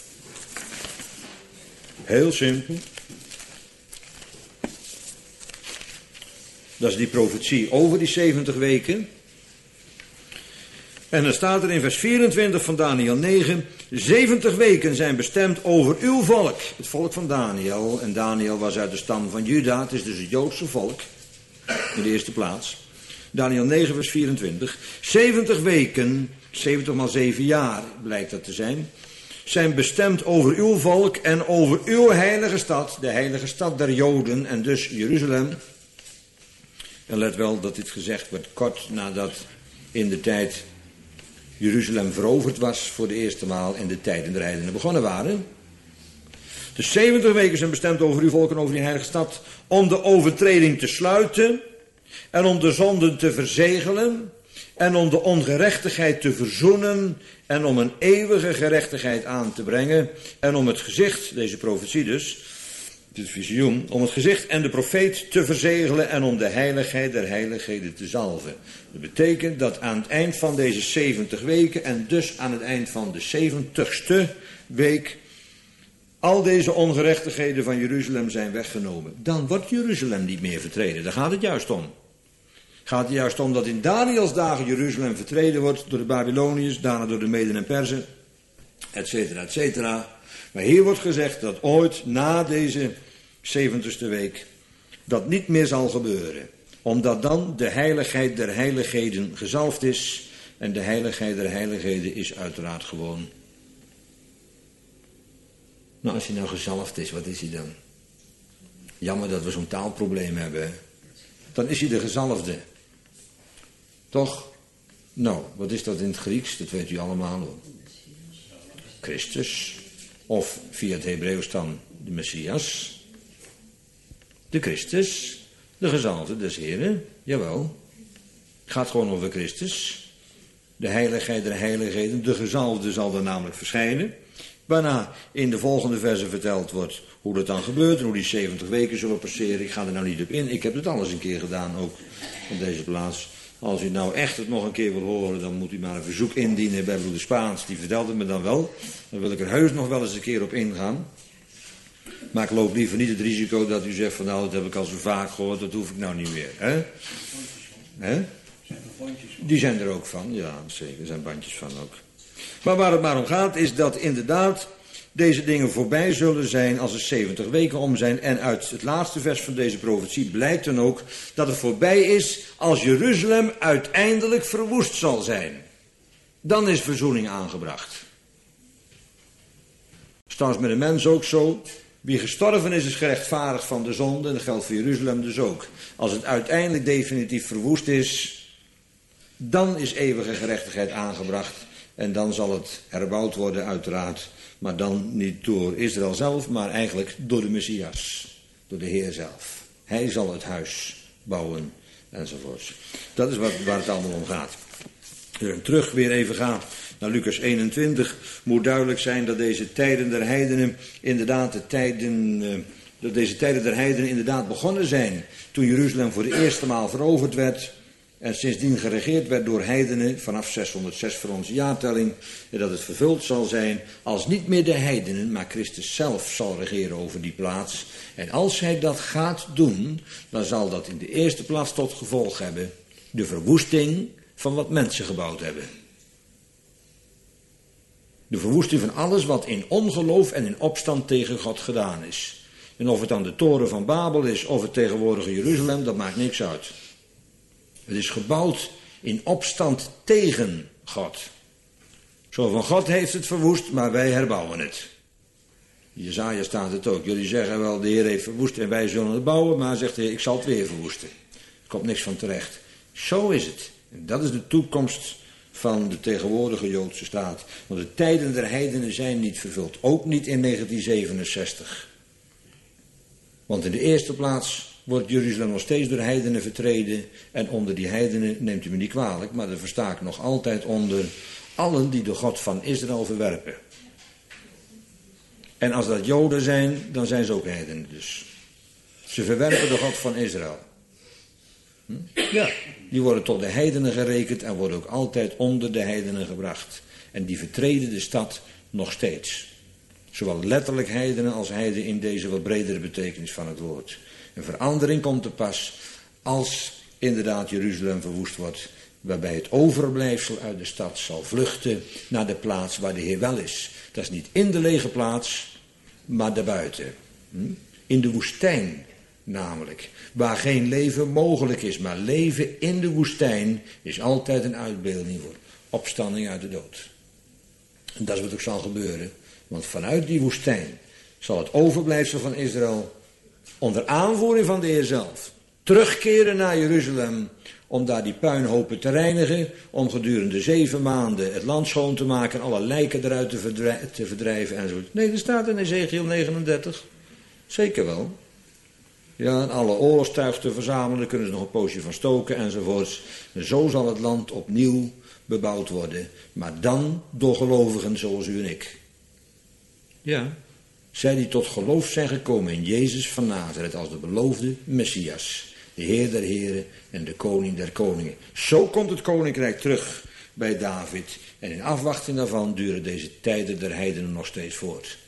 Heel simpel. Dat is die profetie over die 70 weken. En dan staat er in vers 24 van Daniel 9... 70 weken zijn bestemd over uw volk. Het volk van Daniel. En Daniel was uit de stam van Juda. Het is dus het Joodse volk. In de eerste plaats. Daniel 9 vers 24. 70 weken, 70 maal 7 jaar blijkt dat te zijn... zijn bestemd over uw volk en over uw heilige stad. De heilige stad der Joden en dus Jeruzalem. En let wel dat dit gezegd werd kort nadat in de tijd Jeruzalem veroverd was voor de eerste maal en de tijden der heidenen begonnen waren. De 70 weken zijn bestemd over uw volk en over die heilige stad om de overtreding te sluiten en om de zonden te verzegelen en om de ongerechtigheid te verzoenen en om een eeuwige gerechtigheid aan te brengen en om het gezicht, deze profetie dus, dit visioen, om het gezicht en de profeet te verzegelen en om de heiligheid der heiligheden te zalven. Dat betekent dat aan het eind van deze 70 weken en dus aan het eind van de 70ste week al deze ongerechtigheden van Jeruzalem zijn weggenomen. Dan wordt Jeruzalem niet meer vertreden. Daar gaat het juist om. Gaat het juist om dat in Daniels dagen Jeruzalem vertreden wordt door de Babyloniërs, daarna door de Meden en Perzen, et cetera, et cetera. Maar hier wordt gezegd dat ooit na deze 70ste week dat niet meer zal gebeuren. Omdat dan de heiligheid der heiligheden gezalfd is. En de heiligheid der heiligheden is uiteraard gewoon. Nou, als hij nou gezalfd is, wat is hij dan? Jammer dat we zo'n taalprobleem hebben. Dan is hij de gezalfde. Toch? Nou, wat is dat in het Grieks? Dat weet u allemaal. Christus. Of via het Hebreeuws dan de Messias. De Christus. De gezalfde des Heren. Jawel. Het gaat gewoon over Christus. De heiligheid der heiligheden. De gezalfde zal er namelijk verschijnen. Waarna in de volgende verse verteld wordt hoe dat dan gebeurt. En hoe die 70 weken zullen passeren. Ik ga er nou niet op in. Ik heb het alles een keer gedaan ook op deze plaats. Als u nou echt het nog een keer wil horen, dan moet u maar een verzoek indienen bij broeder Spaans. Die vertelt het me dan wel. Dan wil ik er heus nog wel eens een keer op ingaan. Maar ik loop liever niet het risico dat u zegt van nou, dat heb ik al zo vaak gehoord, dat hoef ik nou niet meer. Hè? Hè? Die zijn er ook van, ja zeker, er zijn bandjes van ook. Maar waar het maar om gaat is dat inderdaad deze dingen voorbij zullen zijn als er 70 weken om zijn. En uit het laatste vers van deze profetie blijkt dan ook dat het voorbij is als Jeruzalem uiteindelijk verwoest zal zijn. Dan is verzoening aangebracht. Trouwens met de mens ook zo. Wie gestorven is gerechtvaardigd van de zonde. En dat geldt voor Jeruzalem dus ook. Als het uiteindelijk definitief verwoest is, dan is eeuwige gerechtigheid aangebracht. En dan zal het herbouwd worden uiteraard. Maar dan niet door Israël zelf, maar eigenlijk door de Messias. Door de Heer zelf. Hij zal het huis bouwen enzovoorts. Dat is waar het allemaal om gaat. Terug weer even gaan naar Lucas 21. Moet duidelijk zijn dat deze tijden der heidenen inderdaad dat deze tijden der heidenen inderdaad begonnen zijn. Toen Jeruzalem voor de eerste maal veroverd werd. En sindsdien geregeerd werd door heidenen vanaf 606 voor onze jaartelling. En dat het vervuld zal zijn als niet meer de heidenen, maar Christus zelf zal regeren over die plaats. En als hij dat gaat doen, dan zal dat in de eerste plaats tot gevolg hebben de verwoesting van wat mensen gebouwd hebben. De verwoesting van alles wat in ongeloof en in opstand tegen God gedaan is. En of het dan de toren van Babel is of het tegenwoordige Jeruzalem, dat maakt niks uit. Het is gebouwd in opstand tegen God. Zo van God heeft het verwoest, maar wij herbouwen het. In Jesaja staat het ook. Jullie zeggen wel, de Heer heeft verwoest en wij zullen het bouwen, maar zegt de Heer, ik zal het weer verwoesten. Er komt niks van terecht. Zo is het. En dat is de toekomst van de tegenwoordige Joodse staat. Want de tijden der heidenen zijn niet vervuld. Ook niet in 1967. Want in de eerste plaats wordt Jeruzalem nog steeds door heidenen vertreden. En onder die heidenen, neemt u me niet kwalijk, maar daar versta ik nog altijd onder allen die de God van Israël verwerpen. En als dat Joden zijn, dan zijn ze ook heidenen dus. Ze verwerpen de God van Israël. Ja, die worden tot de heidenen gerekend en worden ook altijd onder de heidenen gebracht. En die vertreden de stad nog steeds. Zowel letterlijk heidenen als heiden in deze wat bredere betekenis van het woord. Een verandering komt te pas als inderdaad Jeruzalem verwoest wordt, waarbij het overblijfsel uit de stad zal vluchten naar de plaats waar de Heer wel is. Dat is niet in de lege plaats, maar daarbuiten. In de woestijn namelijk, waar geen leven mogelijk is. Maar leven in de woestijn is altijd een uitbeelding voor opstanding uit de dood. En dat is wat ook zal gebeuren. Want vanuit die woestijn zal het overblijfsel van Israël onder aanvoering van de Heer zelf terugkeren naar Jeruzalem om daar die puinhopen te reinigen, om gedurende 7 maanden het land schoon te maken en alle lijken eruit te verdrijven enzovoort. Nee, dat staat in Ezekiel 39. Zeker wel. Ja, en alle oorlogstuig te verzamelen, daar kunnen ze nog een poosje van stoken enzovoorts. En zo zal het land opnieuw bebouwd worden, maar dan door gelovigen zoals u en ik. Ja, zij die tot geloof zijn gekomen in Jezus van Nazareth als de beloofde Messias, de Heer der Heren en de Koning der Koningen. Zo komt het koninkrijk terug bij David en in afwachting daarvan duren deze tijden der heidenen nog steeds voort.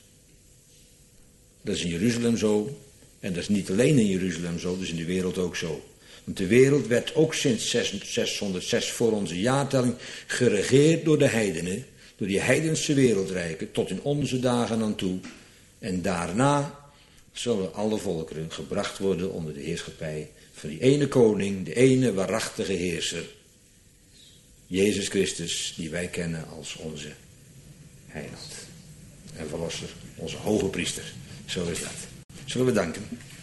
Dat is in Jeruzalem zo en dat is niet alleen in Jeruzalem zo, dat is in de wereld ook zo. Want de wereld werd ook sinds 606 voor onze jaartelling geregeerd door de heidenen, door die heidense wereldrijken, tot in onze dagen aan toe. En daarna zullen alle volkeren gebracht worden onder de heerschappij van die ene koning, de ene waarachtige heerser, Jezus Christus, die wij kennen als onze heiland en verlosser, onze hoge priester. Zo is dat. Zullen we danken.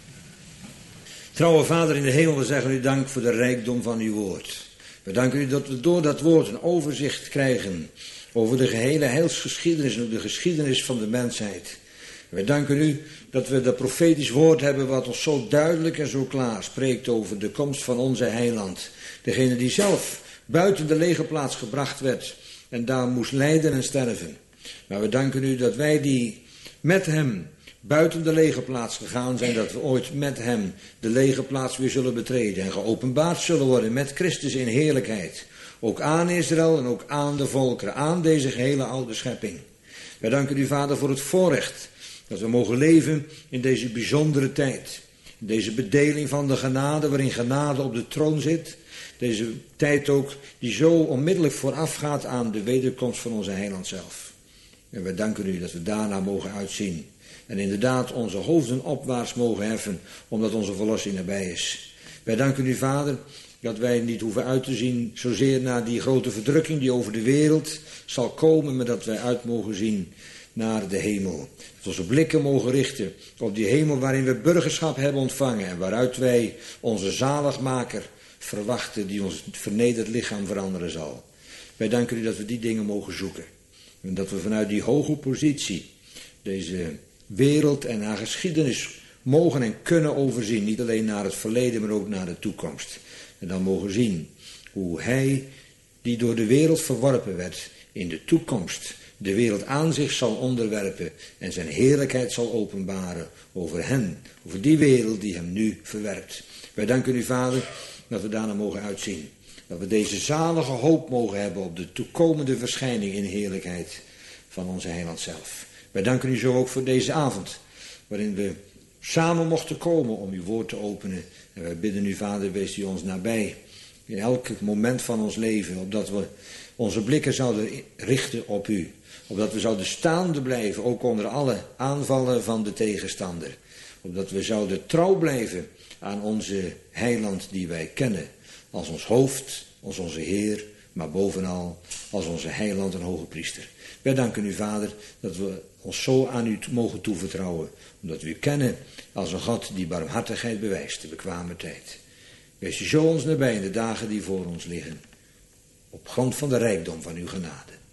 Trouwe Vader in de hemel, we zeggen u dank voor de rijkdom van uw woord. We danken u dat we door dat woord een overzicht krijgen over de gehele heilsgeschiedenis en de geschiedenis van de mensheid. We danken u dat we dat profetisch woord hebben wat ons zo duidelijk en zo klaar spreekt over de komst van onze heiland. Degene die zelf buiten de lege plaats gebracht werd en daar moest lijden en sterven. Maar we danken u dat wij die met hem buiten de lege plaats gegaan zijn, dat we ooit met hem de lege plaats weer zullen betreden en geopenbaard zullen worden met Christus in heerlijkheid. Ook aan Israël en ook aan de volkeren, aan deze gehele oude schepping. Wij danken u, Vader, voor het voorrecht dat we mogen leven in deze bijzondere tijd. In deze bedeling van de genade, waarin genade op de troon zit. Deze tijd ook die zo onmiddellijk voorafgaat aan de wederkomst van onze heiland zelf. En wij danken u dat we daarna mogen uitzien. En inderdaad onze hoofden opwaarts mogen heffen, omdat onze verlossing nabij is. Wij danken u, Vader, dat wij niet hoeven uit te zien zozeer naar die grote verdrukking die over de wereld zal komen, maar dat wij uit mogen zien naar de hemel. Dat onze blikken mogen richten op die hemel waarin we burgerschap hebben ontvangen en waaruit wij onze zaligmaker verwachten die ons vernederd lichaam veranderen zal. Wij danken u dat we die dingen mogen zoeken. En dat we vanuit die hoge positie deze wereld en haar geschiedenis mogen en kunnen overzien. Niet alleen naar het verleden, maar ook naar de toekomst. En dan mogen zien hoe hij, die door de wereld verworpen werd, in de toekomst de wereld aan zich zal onderwerpen en zijn heerlijkheid zal openbaren over hen, over die wereld die hem nu verwerpt. Wij danken u, Vader, dat we daarna mogen uitzien. Dat we deze zalige hoop mogen hebben op de toekomende verschijning in heerlijkheid van onze heiland zelf. Wij danken u zo ook voor deze avond, waarin we samen mochten komen om uw woord te openen. En wij bidden u, Vader, wees u ons nabij in elk moment van ons leven, opdat we onze blikken zouden richten op u. Opdat we zouden staande blijven, ook onder alle aanvallen van de tegenstander. Opdat we zouden trouw blijven aan onze heiland die wij kennen. Als ons hoofd, als onze Heer, maar bovenal als onze heiland en hoge priester. Wij danken u, Vader, dat we ons zo aan u mogen toevertrouwen. Omdat we u kennen als een God die barmhartigheid bewijst, de bekwame tijd. Wees u zo ons nabij in de dagen die voor ons liggen. Op grond van de rijkdom van uw genade.